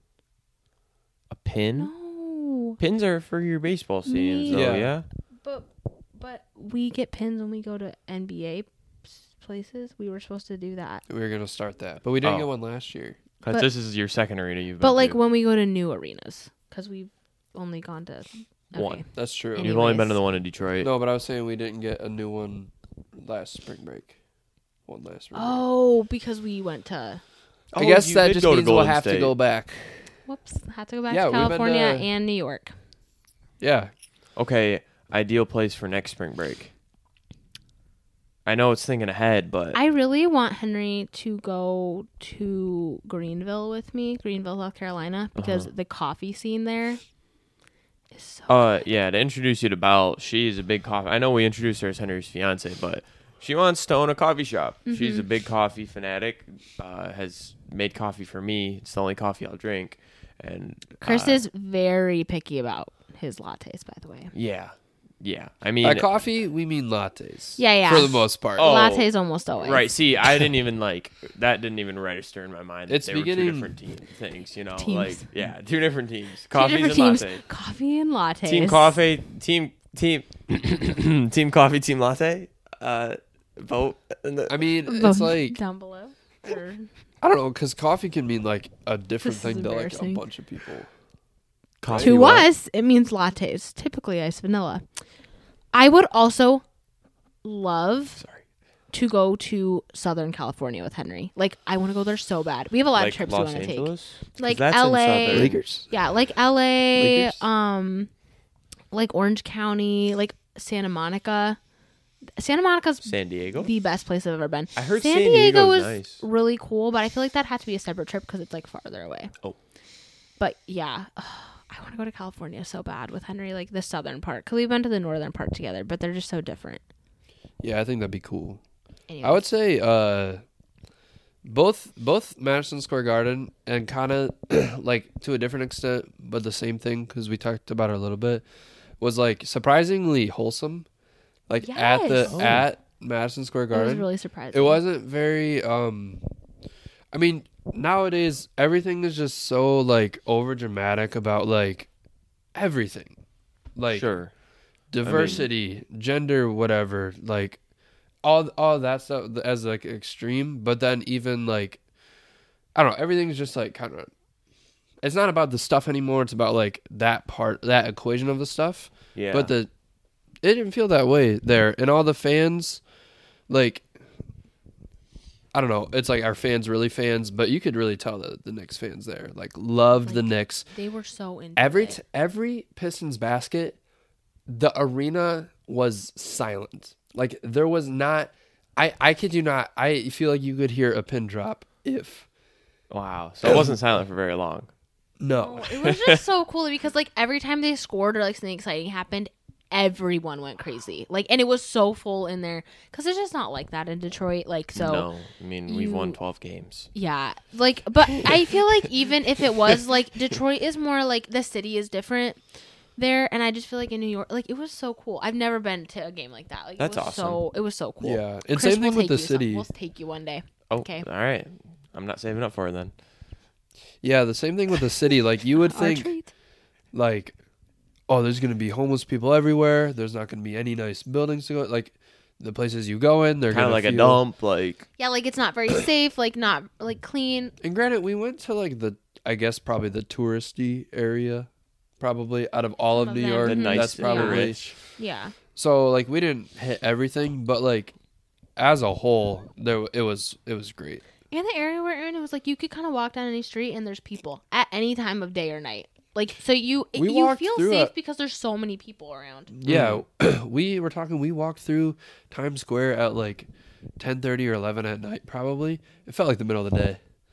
A pin? No, Pins are for your baseball stadiums, though, Yeah. yeah? but but we get pins when we go to N B A places. We were supposed to do that. We were gonna start that, but we didn't Oh. get one last year. Because But- this is your second arena you've been But like to. when we go to new arenas, because we've only gone to okay. One. That's true. Any- You've only been anyways. to the one in Detroit. No, but I was saying we didn't get a new one last spring break. One last spring break. Oh, because we went to. I Oh, guess you that did just go to means we'll Golden have to State. go back. Whoops, had to go back Yeah, to we've been California to- and New York. Yeah. Okay, ideal place for next spring break. I know it's thinking ahead, but I really want Henry to go to Greenville with me, Greenville, South Carolina, because Uh-huh. the coffee scene there is so. uh, yeah, to introduce you to Belle, she's a big coffee. I know we introduced her as Henry's fiance, but she wants to own a coffee shop. She's a Mhm. big coffee fanatic. Uh, has made coffee for me. It's the only coffee I'll drink. And Chris uh, is very picky about his lattes, by the way. yeah, yeah. I mean, By coffee, we mean lattes. Yeah, yeah. For the most part. Oh, Lattes almost always. right. See, I didn't even like that. Didn't even register in my mind. That It's they beginning- were two different team things. You know, Teams. like yeah, two different teams. Two Coffees different and teams. lattes. Coffee and lattes. Team coffee, team team team coffee, team latte. Uh, vote. In the, I mean, Vote it's like down below. Or- I don't know, because coffee can mean like a different This is thing to like a embarrassing. bunch of people. coffee to what? us, it means lattes, typically iced vanilla. I would also love Sorry. to go to Southern California with Henry. Like, I want to go there so bad. We have a lot Like of trips Los we want to take. Angeles? 'Cause Like that's in L A. Southern- Lakers. Yeah, like L A, Lakers? um, like Orange County, like Santa Monica. Santa Monica's San Diego. the best place I've ever been. I heard San San Diego Diego's is nice. really cool, but I feel like that had to be a separate trip because it's like farther away. Oh. But yeah, I want to go to California so bad with Henry, like the southern part, because we've been to the northern part together, but they're just so different. Yeah, I think that'd be cool. Anyways. I would say uh, both both Madison Square Garden and kind of like to a different extent, but the same thing because we talked about it a little bit, was like surprisingly wholesome. Like at the Yes. Oh. at Madison Square It was Garden, really surprising. it wasn't very. um I mean, nowadays everything is just so like over dramatic about like everything, like Sure. diversity, gender, whatever, like all all that stuff as like extreme. But then even like I don't know, everything's just like kind of. It's not about the stuff anymore. It's about like that part, that equation of the stuff. Yeah. But the it didn't feel that way there, and all the fans, like I don't know, it's like our fans really fans, but you could really tell that the Knicks fans there like loved the Like, Knicks. They were so into Every it. t- every Pistons basket, the arena was silent. Like there was not. I I kid you not. I feel like you could hear a pin drop if wow. So it wasn't silent for very long. no. Oh, it was just so cool because like every time they scored or like something exciting happened, everyone went crazy. Like, and it was so full in there because it's just not like that in Detroit. Like, so no, I mean we've won you- twelve games. yeah, like, but I feel like even if it was like Detroit is more like the city is different there, and I just feel like in New York, like it was so cool. I've never been to a game like that. Like, That's it was awesome. So it was so cool. Yeah, and Chris, same thing we'll with the take you some- city. We'll take you one day. Oh, Okay. all right. I'm not saving up for it then. Yeah, the same thing with the city. Like you would Our think, treat. like, oh, there's gonna be homeless people everywhere. There's not gonna be any nice buildings to go. Like the places you go in, they're Kind gonna of like a feel- dump. Like Yeah, like it's not very safe. Like not like clean. And granted, we went to like the, I guess probably the touristy area, probably out of all Some of of New them. York. the nice, That's the probably rich. Yeah. so. Like we didn't hit everything, but like as a whole, there it was it was great. And the area we're in, it was like you could kind of walk down any street and there's people at any time of day or night. Like, so you We you walked feel through safe a- because there's so many people around. Yeah, we were talking. We walked through Times Square at like ten thirty or eleven at night. Probably it felt like the middle of the day.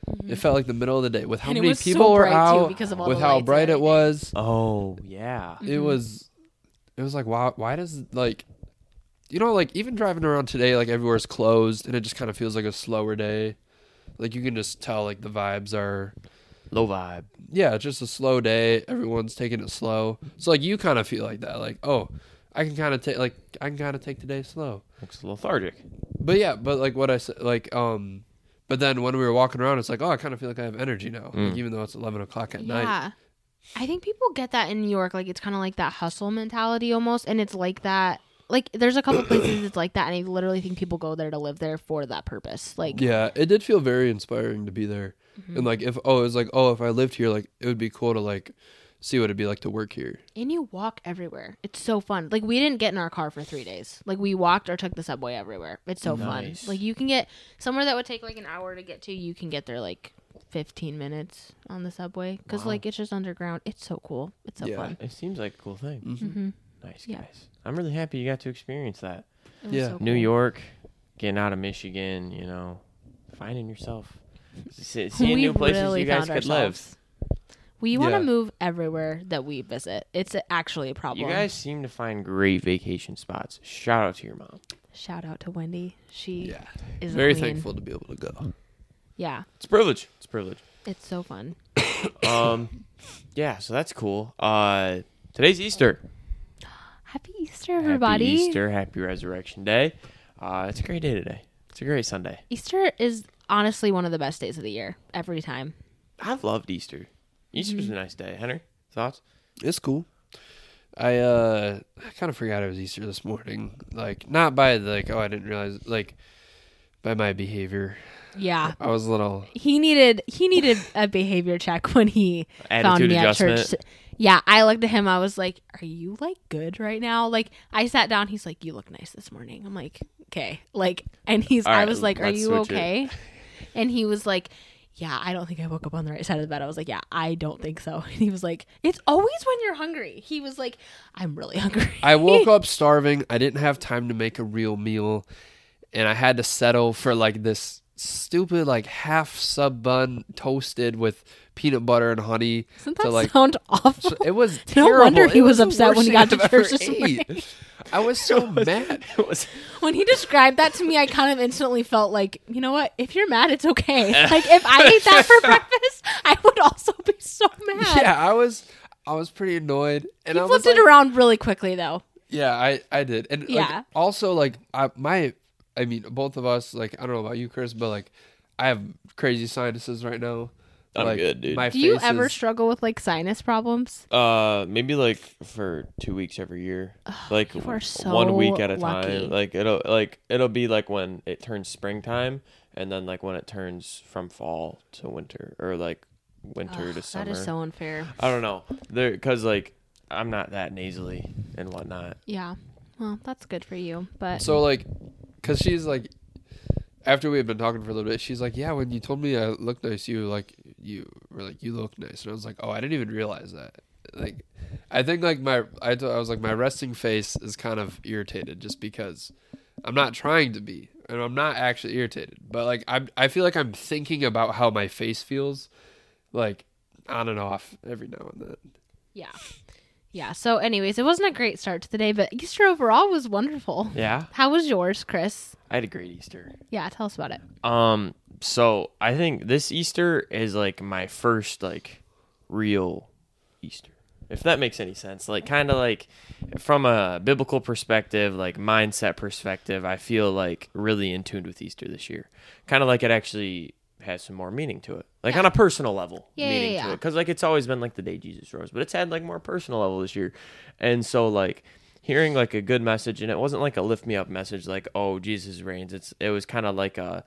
It felt like the middle of the day with how And it many was so people were bright, too, out, because of all with the how lights and bright it everything. was. Oh yeah. It was, it was like, wow, why does, like, you know, like, even driving around today, like, everywhere's closed, and it just kind of feels like a slower day. Like, you can just tell, like, the vibes are, Low vibe. yeah, it's just a slow day. Everyone's taking it slow. So, like, you kind of feel like that. Like, oh, I can kind of take, like, I can kind of take the day slow. Looks lethargic. But, yeah, but, like, what I said, like, um, but then when we were walking around, it's like, oh, I kind of feel like I have energy now. Mm. Like, even though it's eleven o'clock at night. Yeah. I think people get that in New York. Like, it's kind of like that hustle mentality almost. And it's like that. Like, there's a couple places it's like that. And I literally think people go there to live there for that purpose. Like, Yeah, it did feel very inspiring to be there. Mm-hmm. And, like, if, oh, it was like, oh, if I lived here, like, it would be cool to, like, see what it'd be like to work here. and you walk everywhere. It's so fun. Like, we didn't get in our car for three days. Like, we walked or took the subway everywhere. It's so Nice. fun. Like, you can get somewhere that would take like an hour to get to. You can get there like fifteen minutes on the subway because Wow. like it's just underground. It's so cool. It's so Yeah. fun. It seems like a cool thing. Mm-hmm. Mm-hmm. Nice Yeah. guys. I'm really happy you got to experience that. It was Yeah. so New cool. York, getting out of Michigan, you know, finding yourself, see, seeing We new places really you guys found could live. ourselves. We want to Yeah. move everywhere that we visit. It's a- actually a problem. You guys seem to find great vacation spots. Shout out to your mom. Shout out to Wendy. She Yeah. is a Very queen. thankful to be able to go. Yeah, It's a privilege. It's a privilege. it's so fun. Um, yeah, so that's cool. Uh, today's Easter. Happy Easter, everybody. Happy Easter. Happy Resurrection Day. Uh, it's a great day today. It's a great Sunday. Easter is honestly one of the best days of the year. Every time. I've loved Easter. Easter's Mm-hmm. a nice day. Henry, thoughts? It's cool. I uh I kind of forgot it was Easter this morning. Like not by like oh I didn't realize like by my behavior. Yeah. I was a little He needed he needed a behavior check when he found Attitude me adjustment. at church. Yeah, I looked at him. I was like, "Are you like good right now?" Like, I sat down. He's like, "You look nice this morning." I'm like, "Okay." Like, and he's. All I right, was like, "Are let's you switch it. okay?" And he was like, "Yeah, I don't think I woke up on the right side of the bed." I was like, "Yeah, I don't think so." And he was like, "It's always when you're hungry." He was like, "I'm really hungry." I woke up starving. I didn't have time to make a real meal, and I had to settle for like this stupid like half sub bun toasted with peanut butter and honey. Doesn't to, that like, sound awful? So it was No terrible. wonder he It was the upset when worst he got thing to I've church ever this ate. morning. I was so mad. It was When he described that to me, I kind of instantly felt like, you know what? If you're mad, it's okay. Like, if I ate that for breakfast, I would also be so mad. Yeah, I was I was pretty annoyed, and He I was flipped like, it around really quickly, though. yeah, I I did, and Yeah. like, also like I my I mean both of us like I don't know about you, Chris, but like I have crazy sinuses right now. I'm like, good, dude. My Do you face ever is- struggle with, like, sinus problems? Uh, maybe like for two weeks every year, like you are so one week at a lucky. time. Like it'll like it'll be like when it turns springtime, and then like when it turns from fall to winter, or like winter Ugh, to summer. that is so unfair. I don't know, there because like I'm not that nasally and whatnot. Yeah. Well, that's good for you, but So like, cause she's like, after we had been talking for a little bit, she's like, yeah, when you told me I looked nice, you like you were like you look nice, and I was like, oh, I didn't even realize that. Like, I think like my I thought I was like my resting face is kind of irritated just because I'm not trying to be, and I'm not actually irritated, but like I I feel like I'm thinking about how my face feels, like on and off every now and then. yeah. Yeah. So, anyways, it wasn't a great start to the day, but Easter overall was wonderful. Yeah, How was yours, Chris? I had a great Easter. Yeah, tell us about it. Um, so I think this Easter is like my first like real Easter, if that makes any sense. Like kind of like from a biblical perspective, like mindset perspective, I feel like really in tune with Easter this year. Kind of like it actually has some more meaning to it, like Yeah. on a personal level, Yeah, meaning yeah, to yeah. it. Because like it's always been like the day Jesus rose, but it's had like more personal level this year, and so like. Hearing like a good message, and it wasn't like a lift me up message like, oh, Jesus reigns. It's it was kind of like a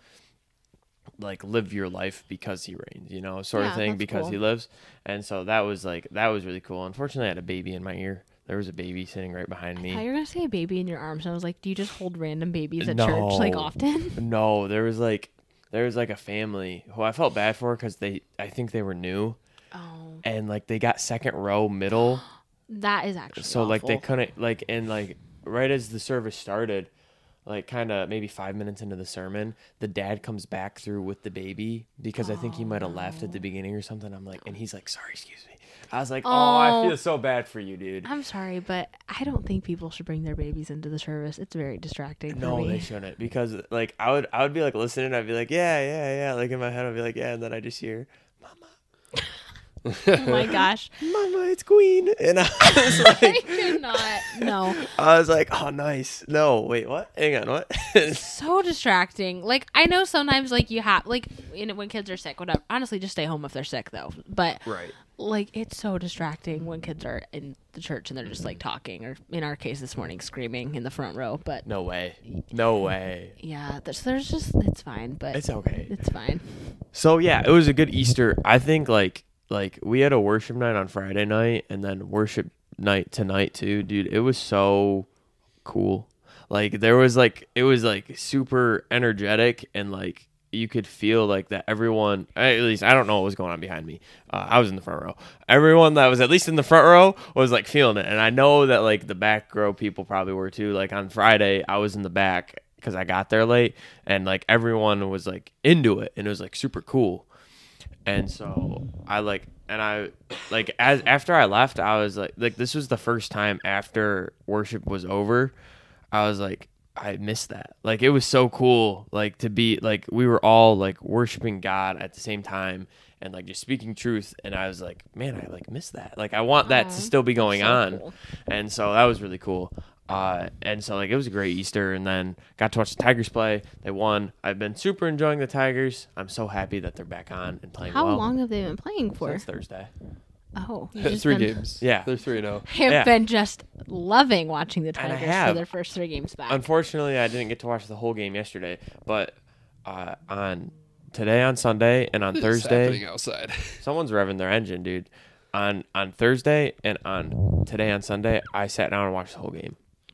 like live your life because he reigns, you know, sort Yeah, of thing, that's because cool. he lives. And so that was like that was really cool. Unfortunately, I had a baby in my ear. There was a baby sitting right behind I thought me. you were gonna say a baby in your arms, and I was like, do you just hold random babies at No. church like often? No, there was like there was like a family who I felt bad for because they I think they were new, Oh, and like they got second row middle. that is actually So like they awful. couldn't like and like right as the service started, like kind of maybe five minutes into the sermon, the dad comes back through with the baby because I think he might have left at the beginning or something. I'm like, and he's like, sorry, excuse me. I was like, oh, I Oh. feel so bad for you, dude. I'm sorry, but I don't think people should bring their babies into the service. It's very distracting for No, me. they shouldn't, because like I would, I would be like listening. I'd be like, yeah, yeah, yeah. Like in my head, I'd be like, yeah, and then I just hear, Oh my gosh. Mama, it's Queen, and I was I like, could not. No. I was like, oh, nice. No, wait, what? Hang on, what? So distracting. Like, I know sometimes, like, you have, like, you know, when kids are sick, whatever. Honestly, just stay home if they're sick, though. But, Right. like, it's so distracting when kids are in the church and they're just, like, talking, or in our case this morning, screaming in the front row. But, No way. No way. yeah, there's, there's just, it's fine, but It's okay. it's fine. So yeah, it was a good Easter. I think like like we had a worship night on Friday night and then worship night tonight too, dude. It was so cool. Like there was like it was like super energetic and like you could feel like that everyone, at least I don't know what was going on behind me. Uh, I was in the front row. Everyone that was at least in the front row was like feeling it, and I know that like the back row people probably were too. Like on Friday, I was in the back because I got there late, and like everyone was like into it, and it was like super cool. And so I like, and I like as after I left, I was like, like this was the first time after worship was over, I was like, I missed that. Like it was so cool, like to be like we were all like worshiping God at the same time and like just speaking truth. And I was like, man, I like missed that. Like I want that to Aw, still be going so on. cool. And so that was really cool. Uh, and so like it was a great Easter, and then got to watch the Tigers play. They won. I've been super enjoying the Tigers. I'm so happy that they're back on and playing How well. long have they been playing for? Since Thursday. Oh, you've just Three been, games. Yeah. They're three and oh. Have Yeah. been just loving watching the And I Tigers for have. their first three games back. Unfortunately, I didn't get to watch the whole game yesterday, but uh, on today on Sunday and on It's Thursday, happening outside. someone's revving their engine, dude. On on Thursday and on today on Sunday, I sat down and watched the whole game.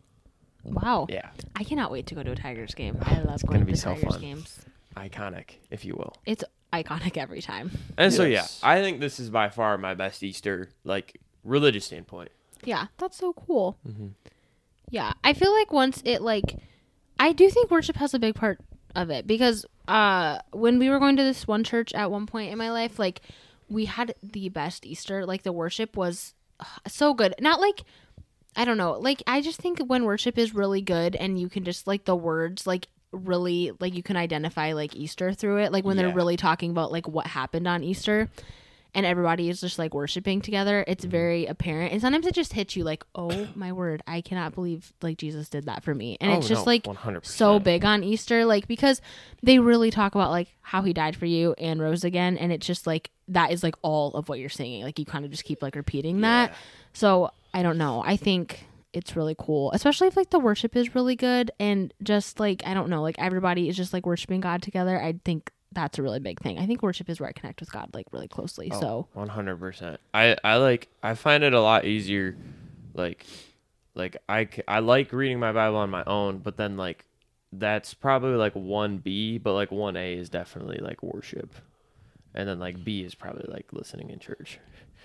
Wow. Yeah, I cannot wait to go to a Tigers game. I love gonna going be to so Tigers fun. games. iconic, if you will. It's iconic every time. And so yeah, Yes. I think this is by far my best Easter, like religious standpoint. Yeah, that's so cool. Mm-hmm. Yeah, I feel like once it like, I do think worship has a big part of it because uh, when we were going to this one church at one point in my life, like we had the best Easter. Like the worship was uh, so good. Not like, I don't know, like I just think when worship is really good and you can just like the words like really like you can identify like Easter through it, like when Yeah. they're really talking about like what happened on Easter. And everybody is just like worshiping together. It's very apparent, and sometimes it just hits you like, "Oh my word, I cannot believe like Jesus did that for me." And Oh, it's just no, like one hundred percent. so big on Easter, like because they really talk about like how he died for you and rose again, and it's just like that is like all of what you're singing. Like you kind of just keep like repeating that. Yeah. So I don't know. I think it's really cool, especially if like the worship is really good and just like I don't know, like everybody is just like worshiping God together. I think that's a really big thing. I think worship is where I connect with God like really closely. Oh, So one hundred percent. I I like I find it a lot easier, like, like I c- I like reading my Bible on my own, but then like that's probably like one B, but like one A is definitely like worship, and then like B is probably like listening in church.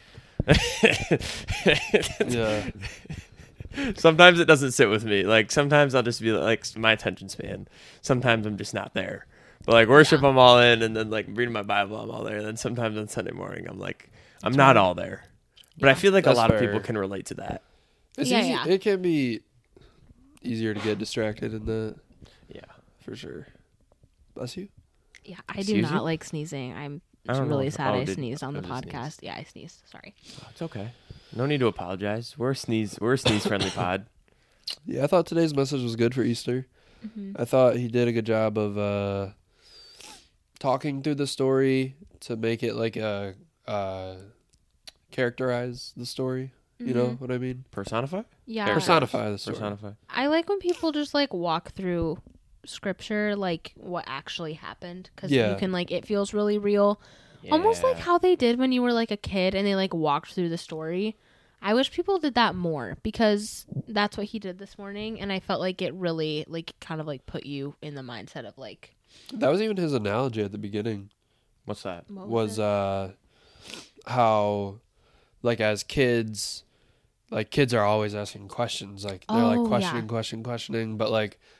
Yeah. Sometimes it doesn't sit with me. Like sometimes I'll just be like my attention span. Sometimes I'm just not there. But like worship, Yeah. I'm all in, and then like reading my Bible, I'm all there. And then sometimes on Sunday morning, I'm like, I'm not all there. But I Yeah. feel like That's a lot of fair. people can relate to that. It's Yeah, easy. yeah. It can be easier to get distracted in that, Yeah. for sure. Bless you. yeah, I do Excuse not you? like sneezing. I'm I don't know really if- sad oh, I did- sneezed on the oh, did you podcast. sneeze? Yeah, I sneezed. Sorry. It's okay. No need to apologize. We're a sneeze. We're a sneeze friendly pod. Yeah, I thought today's message was good for Easter. Mm-hmm. I thought he did a good job of uh, talking through the story to make it like a uh, characterize the story. You know what I mean? Personify. Yeah. Personify the story. Personify. I like when people just like walk through scripture, like what actually happened, because Yeah. you can like it feels really real, almost like Yeah. how they did when you were like a kid and they like walked through the story. I wish people did that more because that's what he did this morning, and I felt like it really like kind of like put you in the mindset of like That was even his analogy at the beginning. What's that? what Was it? uh, how, like as kids, like kids are always asking questions. Like they're Oh, like yeah. questioning, questioning, questioning. But like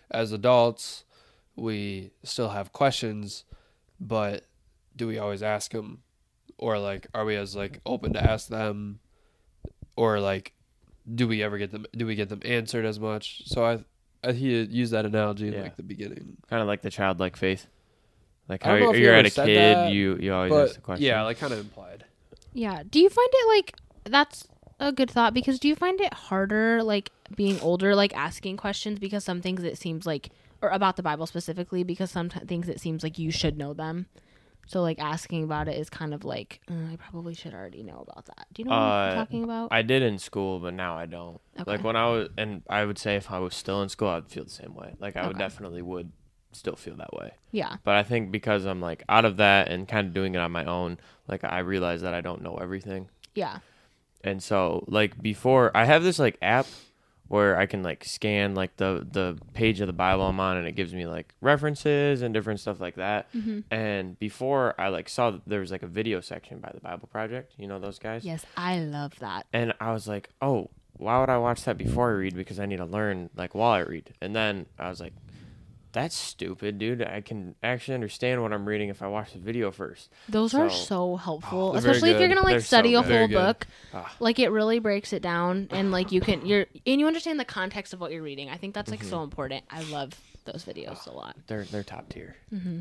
as adults, we still have questions, but do we always ask them? Or like, are we as like open to ask them? Or like, do we ever get them, do we get them answered as much? So I, I he used that analogy in Yeah. like the beginning. Kind of like the childlike faith. Like I how don't know if he you're ever at a said kid, that, you, you always But ask the question. yeah, like kind of implied. Yeah. Do you find it like that's a good thought because do you find it harder like being older like asking questions because some things it seems like or about the Bible specifically because some t- things it seems like you should know them. So like asking about it is kind of like uh, I probably should already know about that. Do you know what I'm Uh, talking about? I did in school, but now I don't. Okay. Like when I was, and I would say if I was still in school, I'd feel the same way. Like I would Okay. definitely would still feel that way. Yeah. But I think because I'm like out of that and kind of doing it on my own, like I realize that I don't know everything. Yeah. And so like before I have this like app where I can like scan like the, the page of the Bible I'm on and it gives me like references and different stuff like that. Mm-hmm. And before I like saw that there was like a video section by the Bible Project, you know, those guys. Yes, I love that. And I was like, oh, why would I watch that before I read? Because I need to learn like while I read. And then I was like, that's stupid, dude. I can actually understand what I'm reading if I watch the video first. Those are So- so helpful, they're very especially if you're good. gonna like They're so study a good. Very whole good. book. Ah. Like it really breaks it down, and like you can you're and you understand the context of what you're reading. I think that's like Mm-hmm. so important. I love those videos a lot. They're they're top tier. Mm-hmm.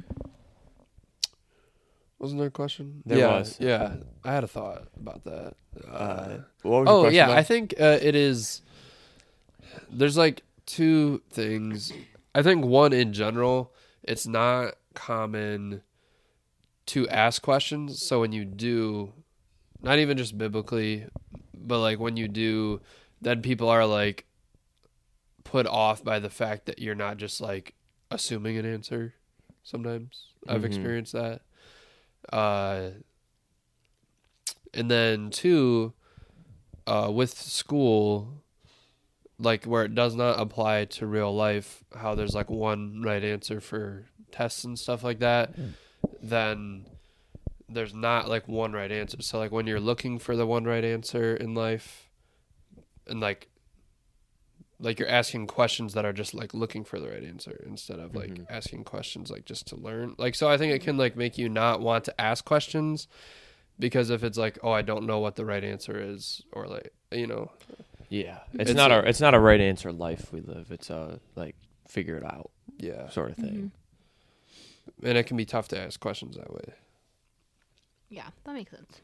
Wasn't there a question? There yeah, was. Yeah, I had a thought about that. Uh, Uh, what was your oh question, yeah, though? I think uh, it is. There's like two things. I think one in general, it's not common to ask questions. So when you do, not even just biblically, but like when you do, then people are like put off by the fact that you're not just like assuming an answer. Sometimes I've Mhm. experienced that. Uh, and then two, uh, with school, like where it does not apply to real life, how there's like one right answer for tests and stuff like that, then there's not like one right answer. So like when you're looking for the one right answer in life, and like like you're asking questions that are just like looking for the right answer instead of like Mhm. asking questions like just to learn. Like so I think it can like make you not want to ask questions because if it's like, oh, I don't know what the right answer is, or like, you know, Yeah, it's, It's not a- a it's not a right answer life we live. It's a like figure it out yeah. sort of thing. And it can be tough to ask questions that way. Yeah, that makes sense.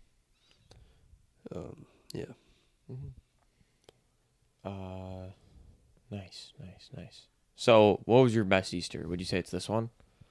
Um, yeah. Mm-hmm. Uh, nice, nice, nice. So, what was your best Easter? Would you say it's this one?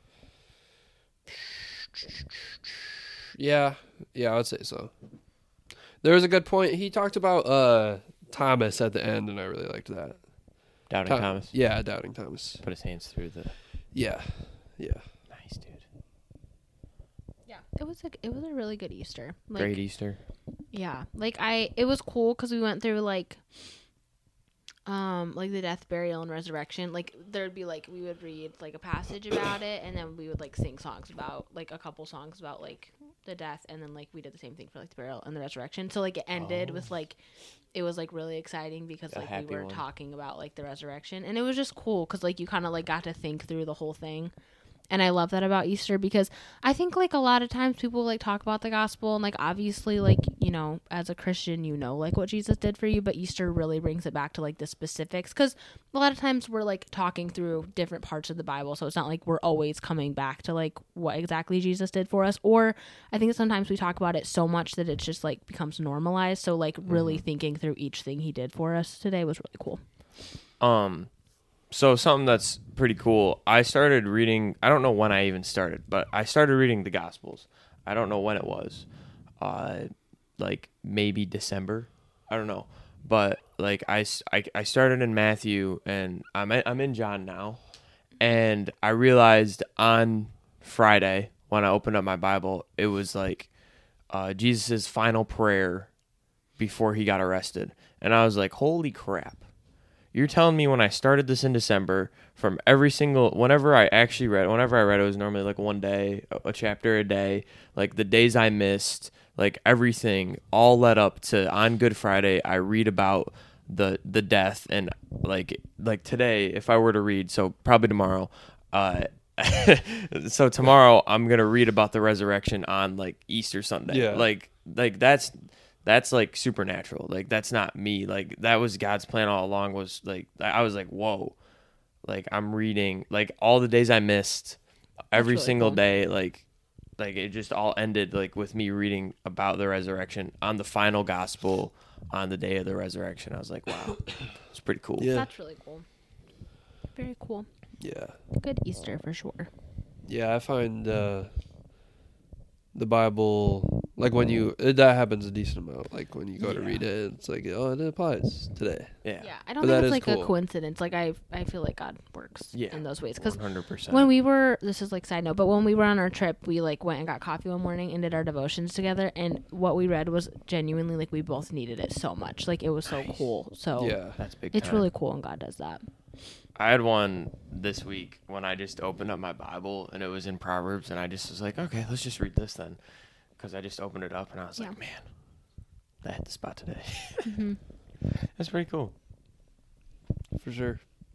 Yeah. Yeah, I would say so. There was a good point. He talked about uh, Thomas at the end, and I really liked that. Doubting Thom- Thomas Yeah, doubting Thomas. put his hands through the. Yeah. Yeah. Nice, dude. Yeah, it was a it was a really good Easter. Like, Great Easter. Yeah, like I, it was cool because we went through like, um, like the death, burial, and resurrection. Like there'd be like we would read like a passage about it, and then we would like sing songs about like a couple songs about like the death, and then like we did the same thing for like the burial and the resurrection. So like it ended Oh. with like, it was like really exciting because A like we happy were one. talking about like the resurrection, and it was just cool because like you kind of like got to think through the whole thing. And I love that about Easter because I think like a lot of times people like talk about the gospel and like obviously like, you know, as a Christian, you know, like what Jesus did for you, but Easter really brings it back to like the specifics because a lot of times we're like talking through different parts of the Bible. So it's not like we're always coming back to like what exactly Jesus did for us. Or I think sometimes we talk about it so much that it's just like becomes normalized. So like really Mm-hmm. thinking through each thing he did for us today was really cool. Um, so something that's pretty cool. I started reading. I don't know when I even started, but I started reading the Gospels. I don't know when it was. Uh, like maybe December. I don't know. But like I, s- I, I started in Matthew and I'm in, I'm in John now, and I realized on Friday when I opened up my Bible, it was like uh, Jesus' final prayer before he got arrested, and I was like, holy crap. You're telling me when I started this in December, from every single, whenever I actually read, whenever I read it was normally like one day, a, a chapter a day, like the days I missed, like everything all led up to on Good Friday, I read about the the death and like like today if I were to read, so probably tomorrow, uh so tomorrow I'm gonna read about the resurrection on like Easter Sunday. Yeah. Like like that's that's like supernatural. Like that's not me. Like that was God's plan all along. Was like I was like, whoa. Like I'm reading like all the days I missed every really single cool. day, like like it just all ended like with me reading about the resurrection on the final gospel on the day of the resurrection. I was like, wow. It's pretty cool. Yeah. That's really cool. Very cool. Yeah. Good Easter for sure. Yeah, I find uh, the Bible, like when you, it, that happens a decent amount. Like when you go to Yeah. read it, it's like, oh, it applies today. Yeah. Yeah, I don't But that think it's is like cool. a coincidence. Like I, I feel like God works Yeah. in those ways because one hundred percent. when we were, this is like side note, but when we were on our trip, we like went and got coffee one morning and did our devotions together, and what we read was genuinely like we both needed it so much. Like it was so Nice. cool. So Yeah. That's big it's time. really cool when God does that. I had one this week when I just opened up my Bible and it was in Proverbs and I just was like, okay, let's just read this then. Because I just opened it up and I was Yeah. like, man, that hit the spot today. Mhm. That's pretty cool. For sure.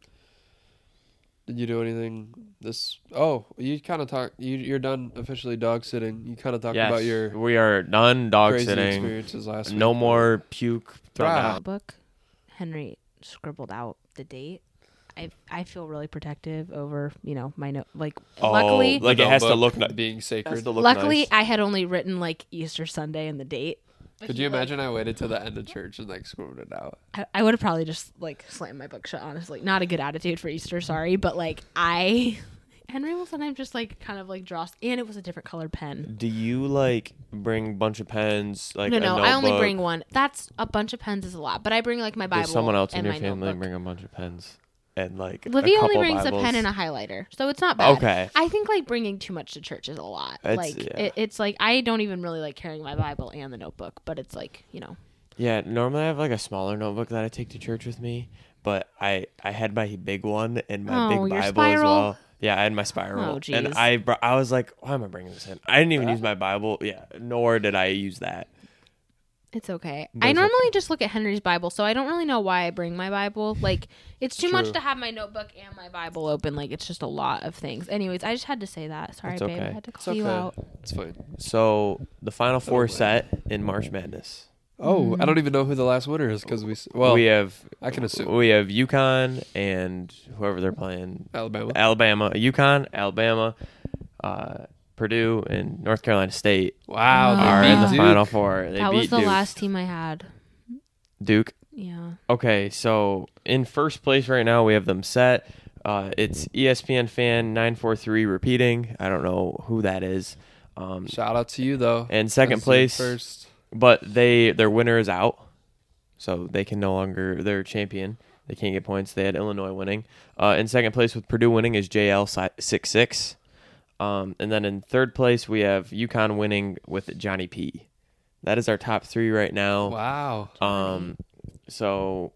Did you do anything this? Oh, you kind of talk. You you're done officially dog sitting. You kind of talked Yes, about your we are done dog crazy sitting. experiences last week. No more puke. thrown Thrive. out. Book, Henry scribbled out the date. I I feel really protective over you know my note. Like Oh, luckily, like it has to Notebook look ni- being It has sacred. to look luckily nice. I had only written like Easter Sunday and the date. But Could he, you like- imagine? I waited till the end of church and like scribbled it out. I, I would have probably just like slammed my book shut. Honestly, not a good attitude for Easter. Sorry, but like I, Henry will sometimes just like kind of like draw, and it was a different colored pen. Do you like bring a bunch of pens? Like no, a no, I only notebook? bring one. That's a bunch of pens is a lot, but I bring like my Bible. Does someone else in and your my family notebook. bring a bunch of pens and like a Livia only couple brings Bibles? a pen and a highlighter, so it's not bad. Okay. I think like bringing too much to church is a lot. It's- like yeah. it, it's like I don't even really like carrying my Bible and the notebook, but it's like you know. Yeah, normally I have like a smaller notebook that I take to church with me, but I I had my big one and my Oh, big your Bible as spiral? well. Yeah, I had my spiral, Oh, and jeez. I br- I was like, why am I bringing this in? I didn't even use my Bible. Yeah, nor did I use that. It's okay. That's I normally okay. just look at Henry's Bible, so I don't really know why I bring my Bible. Like, it's too much True. to have my notebook and my Bible open. Like, it's just a lot of things. Anyways, I just had to say that. Sorry, It's babe. I okay. had to It's call you okay. out. It's fine. So the final four way. set in March Madness. Oh, I don't even know who the last winner is because we. s- Well, we have I can assume we have UConn and whoever they're playing. Alabama. Alabama, UConn, Alabama, uh, Purdue, and North Carolina State Wow, Oh, are they in the beat final Duke. four. They That beat was the Duke. last team I had. Duke. Yeah. Okay, so in first place right now we have them set. Uh, it's E S P N fan nine four three repeating. I don't know who that is. Um, Shout out to you though. and second That's place, first. but they their winner is out, so they can no longer they're champion. They can't get points. They had Illinois winning. Uh, in second place with Purdue winning is J L six six. Um, and then in third place we have UConn winning with Johnny P. That is our top three right now. Wow. Um, so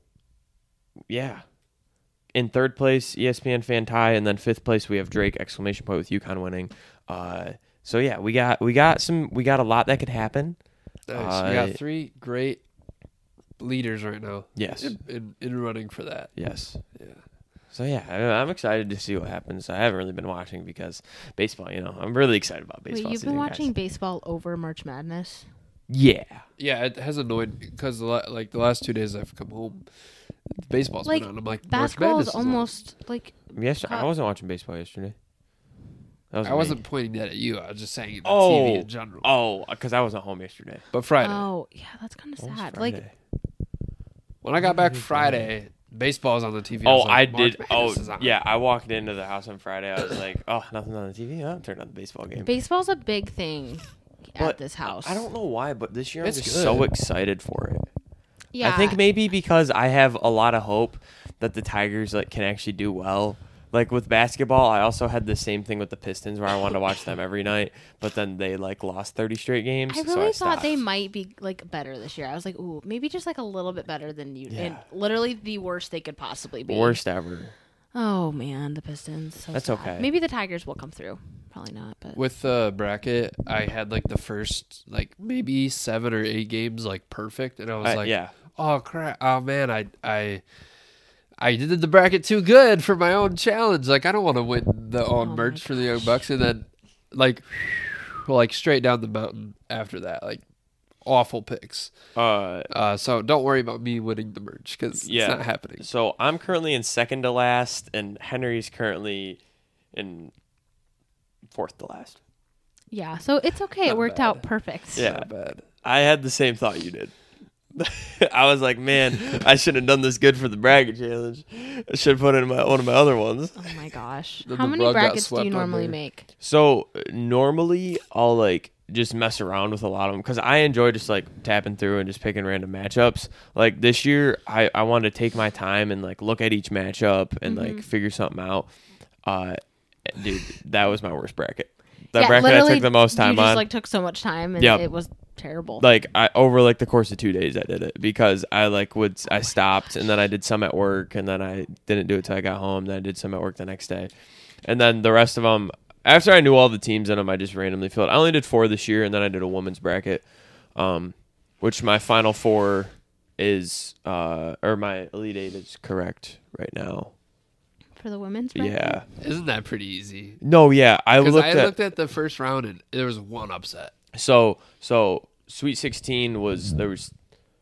yeah. In third place, E S P N fan tie, and then fifth place we have Drake exclamation point with UConn winning. Uh, so yeah, we got we got some we got a lot that could happen. Nice. We got Uh, three great leaders right now. Yes. In, in, in running for that. Yes. Yeah. So yeah, I, I'm excited to see what happens. I haven't really been watching because baseball. You know, I'm really excited about baseball. Wait, you've season, been guys. watching baseball over March Madness? Yeah. Yeah, it has annoyed because like the last two days I've come home, baseball's Like, been on. I'm like, March Basketball Madness is on. almost like Yes, I Cop- wasn't watching baseball yesterday. That was I me. wasn't pointing that at you. I was just saying it on Oh, T V in general. oh, because I wasn't home yesterday. But Friday, oh yeah, that's kind of What was sad. Like Friday? when I got back Friday, baseball's on the T V. Oh, was like, I March did. Oh, Madness is on. yeah. I walked into the house on Friday. I was like, oh, nothing on the T V. Oh, turn on the baseball game. baseball's a big thing But at this house. I don't know why, but this year I'm It's just good. so excited for it. Yeah, I think maybe because I have a lot of hope that the Tigers like can actually do well. Like with basketball, I also had the same thing with the Pistons where I wanted to watch them every night, but then they like lost thirty straight games. I so really I thought they stopped. might be like better this year. I was like, ooh, maybe just like a little bit better than you. And Yeah. literally the worst they could possibly be. Worst ever. Oh man, the Pistons. So That's sad. okay. Maybe the Tigers will come through. Probably not, but With the bracket, I had like the first like maybe seven or eight games like perfect, and I was Uh, like, yeah. oh crap, oh man, I I I did the bracket too good for my own challenge. Like I don't want to win the own Oh my merch for the Young Bucks, and then like like straight down the mountain after that, like awful picks. Uh, Uh, so don't worry about me winning the merch because Yeah. it's not happening. so I'm currently in second to last, and Henry's currently in fourth to last. Yeah, so it's okay. Not It worked bad. out perfect. Yeah. Not bad. I had the same thought you did. I was like, man, I shouldn't have done this good for the bracket challenge. I should have put it in my, one of my other ones. Oh my gosh. The- How the many rug got brackets do you swept normally under. make? So uh, normally I'll like just mess around with a lot of them because I enjoy just like tapping through and just picking random matchups. Like this year, I, I wanted to take my time and like look at each matchup and Mm-hmm. like figure something out. Uh, dude, that was my worst bracket. That yeah, bracket I literally, took the most time you just on. like took so much time and Yep. it was terrible. Like I over like the course of two days I did it because I like would Oh I stopped and then I did some at work and then I didn't do it till I got home. Then I did some at work the next day, and then the rest of them after I knew all the teams in them I just randomly filled. I only did four this year and then I did a women's bracket, um, which my final four is uh or my elite eight is correct right now. For the women's bracket? Yeah. Isn't that pretty easy? No, yeah. I Because looked I at looked at the first round and there was one upset. So so Sweet sixteen was there was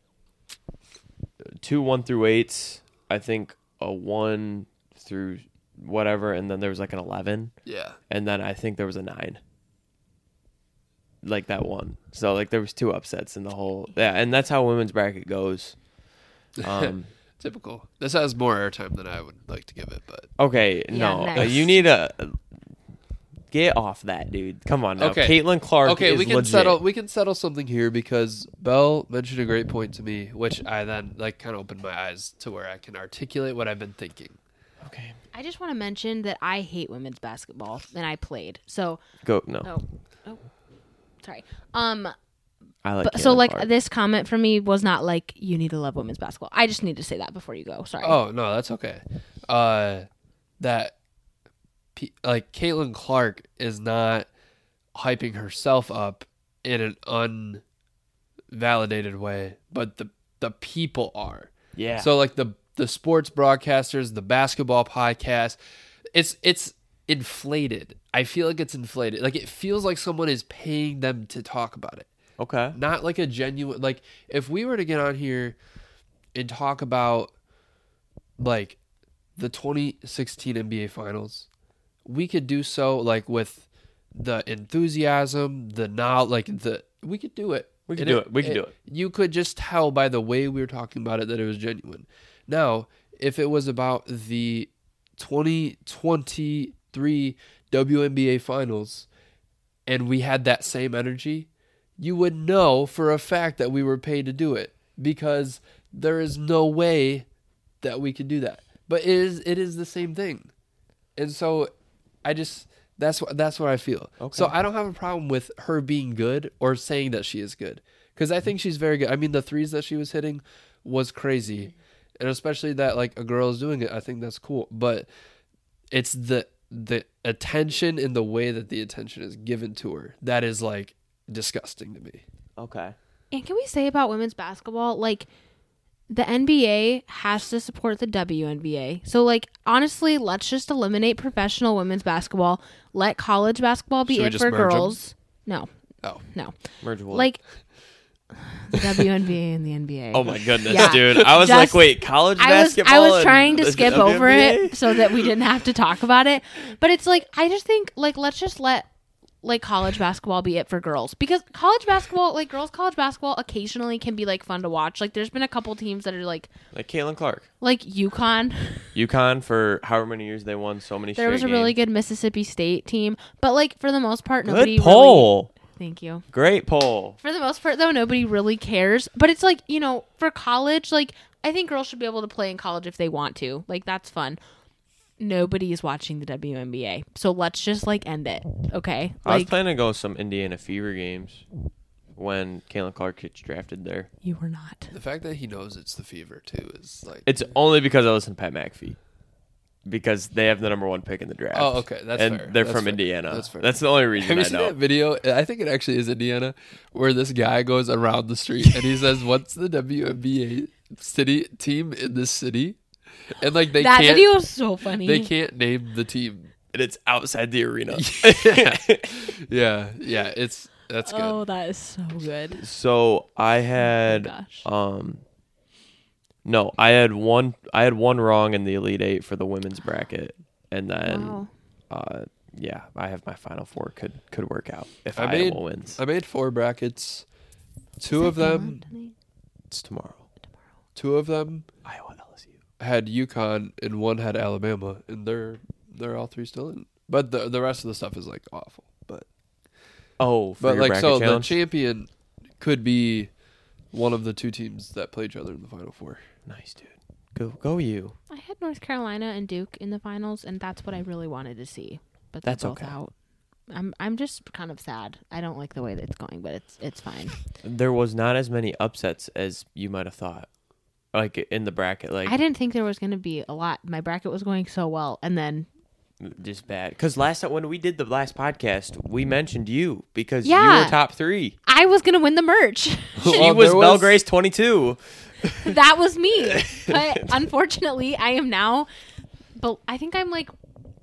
two one through eights. I think a one through whatever, and then there was like an eleven, Yeah. and then I think there was a nine. Like that one. So like there was two upsets in the whole. Yeah, and that's how women's bracket goes. Um, Typical. This has more airtime than I would like to give it, but okay, Yeah, no, uh, nice. you need a. Get off that, dude. Come on now. Okay. Caitlin Clark okay, is we can legit. settle. We can settle something here because Belle mentioned a great point to me, which I then like kind of opened my eyes to where I can articulate what I've been thinking. Okay. I just want to mention that I hate women's basketball and I played. So, Go, no. oh, oh, sorry. Um, I like but, so Caitlin like Clark. this comment from me was not like you need to love women's basketball. I just need to say that before you go. Sorry. Oh no, that's okay. Uh, that P- like Caitlin Clark is not hyping herself up in an unvalidated way, but the the people are. Yeah. So like the the sports broadcasters, the basketball podcast, it's it's inflated. I feel like it's inflated. Like it feels like someone is paying them to talk about it. okay. Not like a genuine like if we were to get on here and talk about like the twenty sixteen N B A finals, we could do so like with the enthusiasm, the now like the we could do it. We could And do it. We could do it. You could just tell by the way we were talking about it that it was genuine. Now, if it was about the twenty twenty-three W N B A finals and we had that same energy, you would know for a fact that we were paid to do it because there is no way that we could do that. But it is it is the same thing. And so I just that's what that's what I feel. Okay. So I don't have a problem with her being good or saying that she is good because I think she's very good. I mean, the threes that she was hitting was crazy, and especially that like a girl is doing it. I think that's cool. But it's the the attention and the way that the attention is given to her that is like disgusting to me. Okay. And can we say about women's basketball, like the N B A has to support the W N B A. So like honestly, let's just eliminate professional women's basketball. Let college basketball be Should we it just for merge 'em? girls. No, Oh, no. Merge what? Like the W N B A and the N B A. oh my goodness, Yeah. dude. I was Just- like, wait, college I was basketball? I was and trying to the skip W N B A? over it so that we didn't have to talk about it. But it's like I just think like let's just let like college basketball be it for girls because college basketball like girls college basketball occasionally can be like fun to watch. Like there's been a couple teams that are like Like Caitlin Clark. like UConn. UConn for however many years they won so many. There was a straight really games. good Mississippi State team, but like for the most part good nobody poll. really Thank you. Great poll. For the most part though nobody really cares, but it's like, you know, for college like I think girls should be able to play in college if they want to. Like that's fun. Nobody is watching the W N B A. So let's just like end it. Okay? I was Like planning to go to some Indiana Fever games when Caitlin Clark gets drafted there. you were not. the fact that he knows it's the Fever too is like. It's only because I listen to Pat McAfee. Because they have the number one pick in the draft. Oh, okay, that's and fair. they're That's from fair. Indiana. That's fair. That's the only reason Have you I seen know. that video? I think it actually is Indiana, where this guy goes around the street and he says, "What's the W N B A city team in this city, and like they that can't. video is so funny. They can't name the team. And it's outside the arena. yeah, yeah, yeah. It's that's good. Oh, that is so good. So I Oh had gosh. um no, I had one I had one wrong in the Elite Eight for the women's bracket. And then Wow. uh yeah, I have my final four could could work out if I Iowa made- wins. I made four brackets. Two Is of that going them, on tonight? It's tomorrow. two of them Iowa L S U. had UConn, and one had Alabama, and they're they're all three still in. But the the rest of the stuff is like awful. But Oh, for but your like bracket so, challenge? the champion could be one of the two teams that play each other in the final four. Nice, dude. Go go you. I had North Carolina and Duke in the finals, and that's what I really wanted to see. But they're That's both okay. out. I'm I'm just kind of sad. I don't like the way that it's going, but it's it's fine. There was not as many upsets as you might have thought. Like in the bracket, like I didn't think there was going to be a lot. My bracket was going so well, and then just bad. Because last time when we did the last podcast, we mentioned you because you Yeah. were top three. I was going to win the merch. She Well, was there was- Belgrace twenty-two. That was me. But unfortunately, I am now. But I think I'm like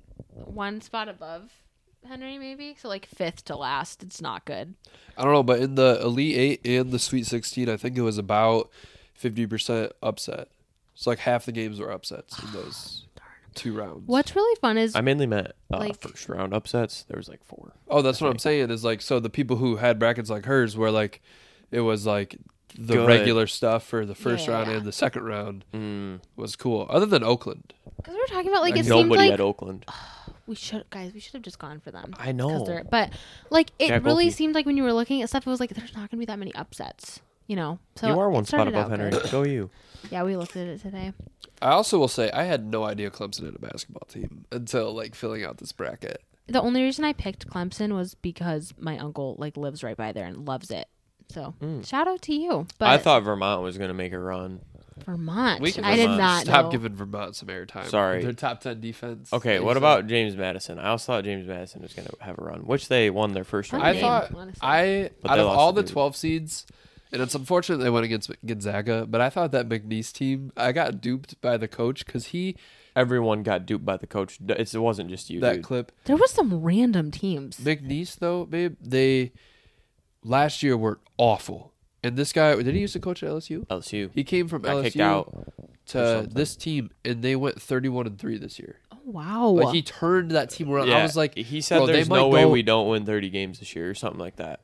one spot above Henry, maybe. So like fifth to last. It's not good. I don't know, but in the Elite Eight and the Sweet Sixteen, I think it was about fifty percent upset. It's like half the games were upsets in those two rounds. What's really fun is I mainly meant uh, Like- first round upsets. There was like four. Oh, that's what I'm saying. Is like so the people who had brackets like hers were like, it was like the Good. regular stuff for the first Yeah, round yeah. and the second round Mm, was cool. Other than Oakland, because we were talking about like like it seemed nobody like at Oakland. we should guys we should have just gone for them. I 'Cause know. they're- But like it Jack really Oakey. seemed like when you were looking at stuff, it was like there's not going to be that many upsets. You know, so you are it one spot started above out Henry. good. Go you. Yeah, we looked at it today. I also will say I had no idea Clemson had a basketball team until like filling out this bracket. The only reason I picked Clemson was because my uncle like lives right by there and loves it. So shout out to you. But Mm. I thought Vermont was going to make a run. Vermont. We can I did Vermont. not Stop know. giving Vermont some airtime. Sorry. Their top ten defense. Okay, they what said. about James Madison? I also thought James Madison was going to have a run, which they won their first Fun round. I name, game. thought honestly. I But out they of lost all to the Duke. twelve seeds, and it's unfortunate they went against Gonzaga, but I thought that McNeese team, I got duped by the coach because he Everyone got duped by the coach. It's- It wasn't just you, that dude. clip. There was some random teams. McNeese though, babe, they last year were awful. And this guy, did he used to coach at L S U? L S U He came from got L S U kicked out. or to something. this team, and they went thirty-one and three this year. Oh wow. Like he turned that team around. I was like, he said, bro, they "There's no might way go- we don't win thirty games this year," or something like that.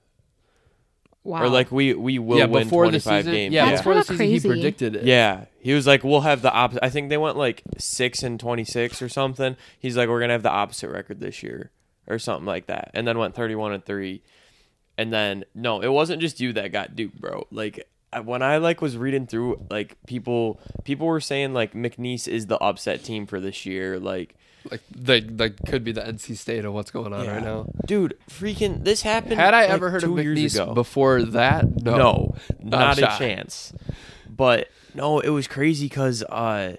wow. Or like we we will yeah, win before the twenty-five season, games. yeah, That's before the kinda season, crazy. he predicted it. Yeah, he was like, "We'll have the opposite." I think they went like six and twenty-six or something. He's like, "We're gonna have the opposite record this year," or something like that. And then went thirty-one and three. And then no, it wasn't just you that got duped, bro. Like I- when I like was reading through, like people people were saying like McNeese is the upset team for this year. Like, Like they like could be the N C State of what's going on yeah. right now. dude, freaking this happened. Had I like, ever heard of two years McNeese ago. before that? No, No, Not not, a a shot. chance. But no, it was crazy because uh,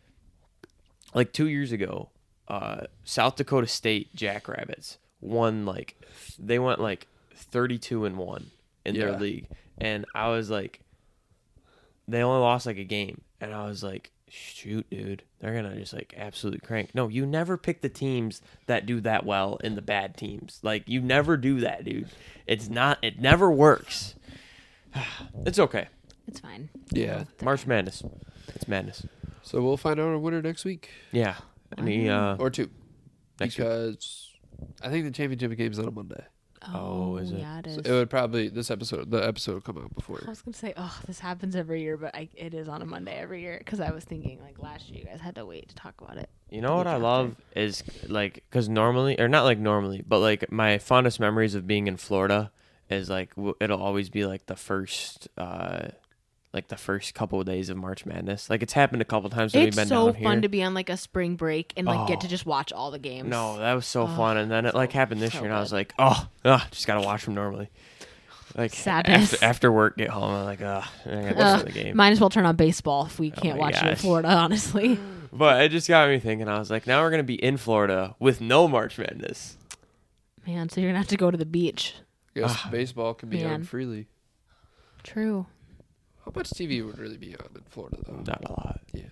like two years ago, uh, South Dakota State Jackrabbits won like they went like thirty-two and one in Yeah. their league, and I was like, they only lost like a game, and I was like, shoot, dude, they're gonna just like absolutely crank. No, you never pick the teams that do that well in the bad teams. Like you never do that, dude. It's not. It never works. It's okay. It's fine. Yeah. March Madness. It's madness. So we'll find out our winner next week Yeah. Any uh or two, next week. because I think the championship game's on a Monday. Oh, is it? Yeah, it is. So it would probably this episode, the episode will come out before. I was gonna say, oh, this happens every year, but I, it is on a Monday every year because I was thinking like last year you guys had to wait to talk about it. You know what week I after. love is like because normally or not like normally, but like my fondest memories of being in Florida is like w- it'll always be like the first uh like the first couple of days of March Madness. Like it's happened a couple times when It's we've been so down here. fun to be on like a spring break and like get Oh. to just watch all the games. No, that was so Oh, fun, and then it like happened this so year, and I was good. like, oh, ugh, just gotta watch them normally. Like Sadness. after, after work, get home, I'm like, ugh, I gotta Ugh, watch the game. might as well turn on baseball if we can't my watch it in gosh. Florida. Honestly, But it just got me thinking. I was like, now we're gonna be in Florida with no March Madness. man. So you're gonna have to go to the beach. I guess Ah, baseball can be on man. freely. True. How much T V would really be on in Florida, though? Not a lot. Yeah.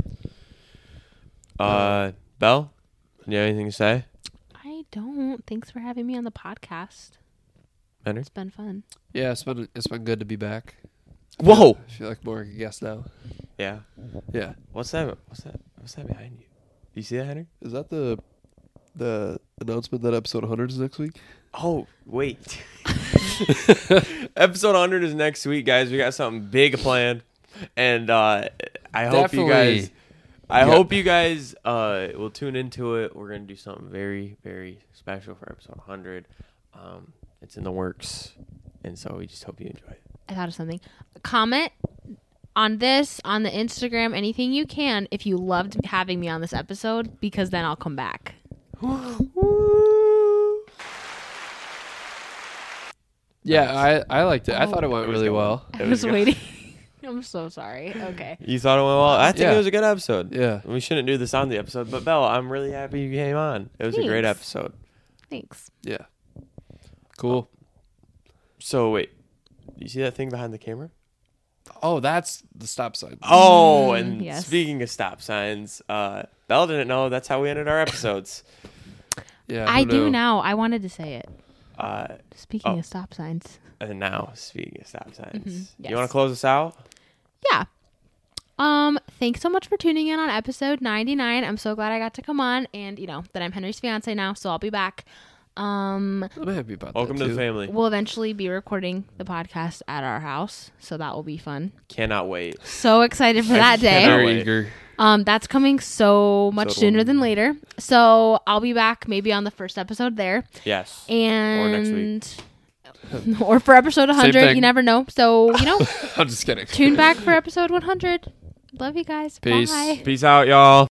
Uh, Belle, do you have anything to say? I don't. Thanks for having me on the podcast. Henry? It's been fun. Yeah, it's been it's been good to be back. Whoa! I feel like more of a guest now. Yeah. Yeah. What's that? What's that? What's that behind you? Do you see that, Henry? Is that the the announcement that episode one hundred is next week? Oh, wait. Episode one hundred is next week, guys. We got something big planned. And uh, I hope you guys... I Yeah. hope you guys uh, will tune into it. We're going to do something very, very special for episode one hundred. Um, it's in the works. And so we just hope you enjoy it. I thought of something. Comment on this, on the Instagram, anything you can if you loved having me on this episode, because then I'll come back. Yeah, I, I liked it. I Oh. thought it went It was really going well. I It was was good. waiting. I'm so sorry. Okay. You thought it went well? I think Yeah. it was a good episode. Yeah. We shouldn't do this on the episode, but Belle, I'm really happy you came on. It was a great Thanks. episode. Thanks. Yeah. Cool. So wait, you see that thing behind the camera? Oh, that's the stop sign. Oh, Mm, and yes. speaking of stop signs, uh, Belle didn't know that's how we ended our episodes. Yeah. I who do knew? now. I wanted to say it. Uh, Speaking Oh. of stop signs. and now, speaking of stop signs, Mhm, yes. you want to close us out? Yeah. Um, thanks so much for tuning in on episode ninety-nine. I'm so glad I got to come on, and you know that I'm Henry's fiance now, so I'll be back. Um, I'm happy about Welcome that to too. the family. we'll eventually be recording the podcast at our house, so that will be fun. Cannot wait. So excited for I that day. cannot Very wait. eager. Um, that's coming so much Episode sooner one. than later. So I'll be back maybe on the first episode there, Yes. and next or for episode one Same hundred. thing. You never know. So you know, I'm just kidding. tune back for episode one hundred. Love you guys. Peace. Bye. Peace out, y'all.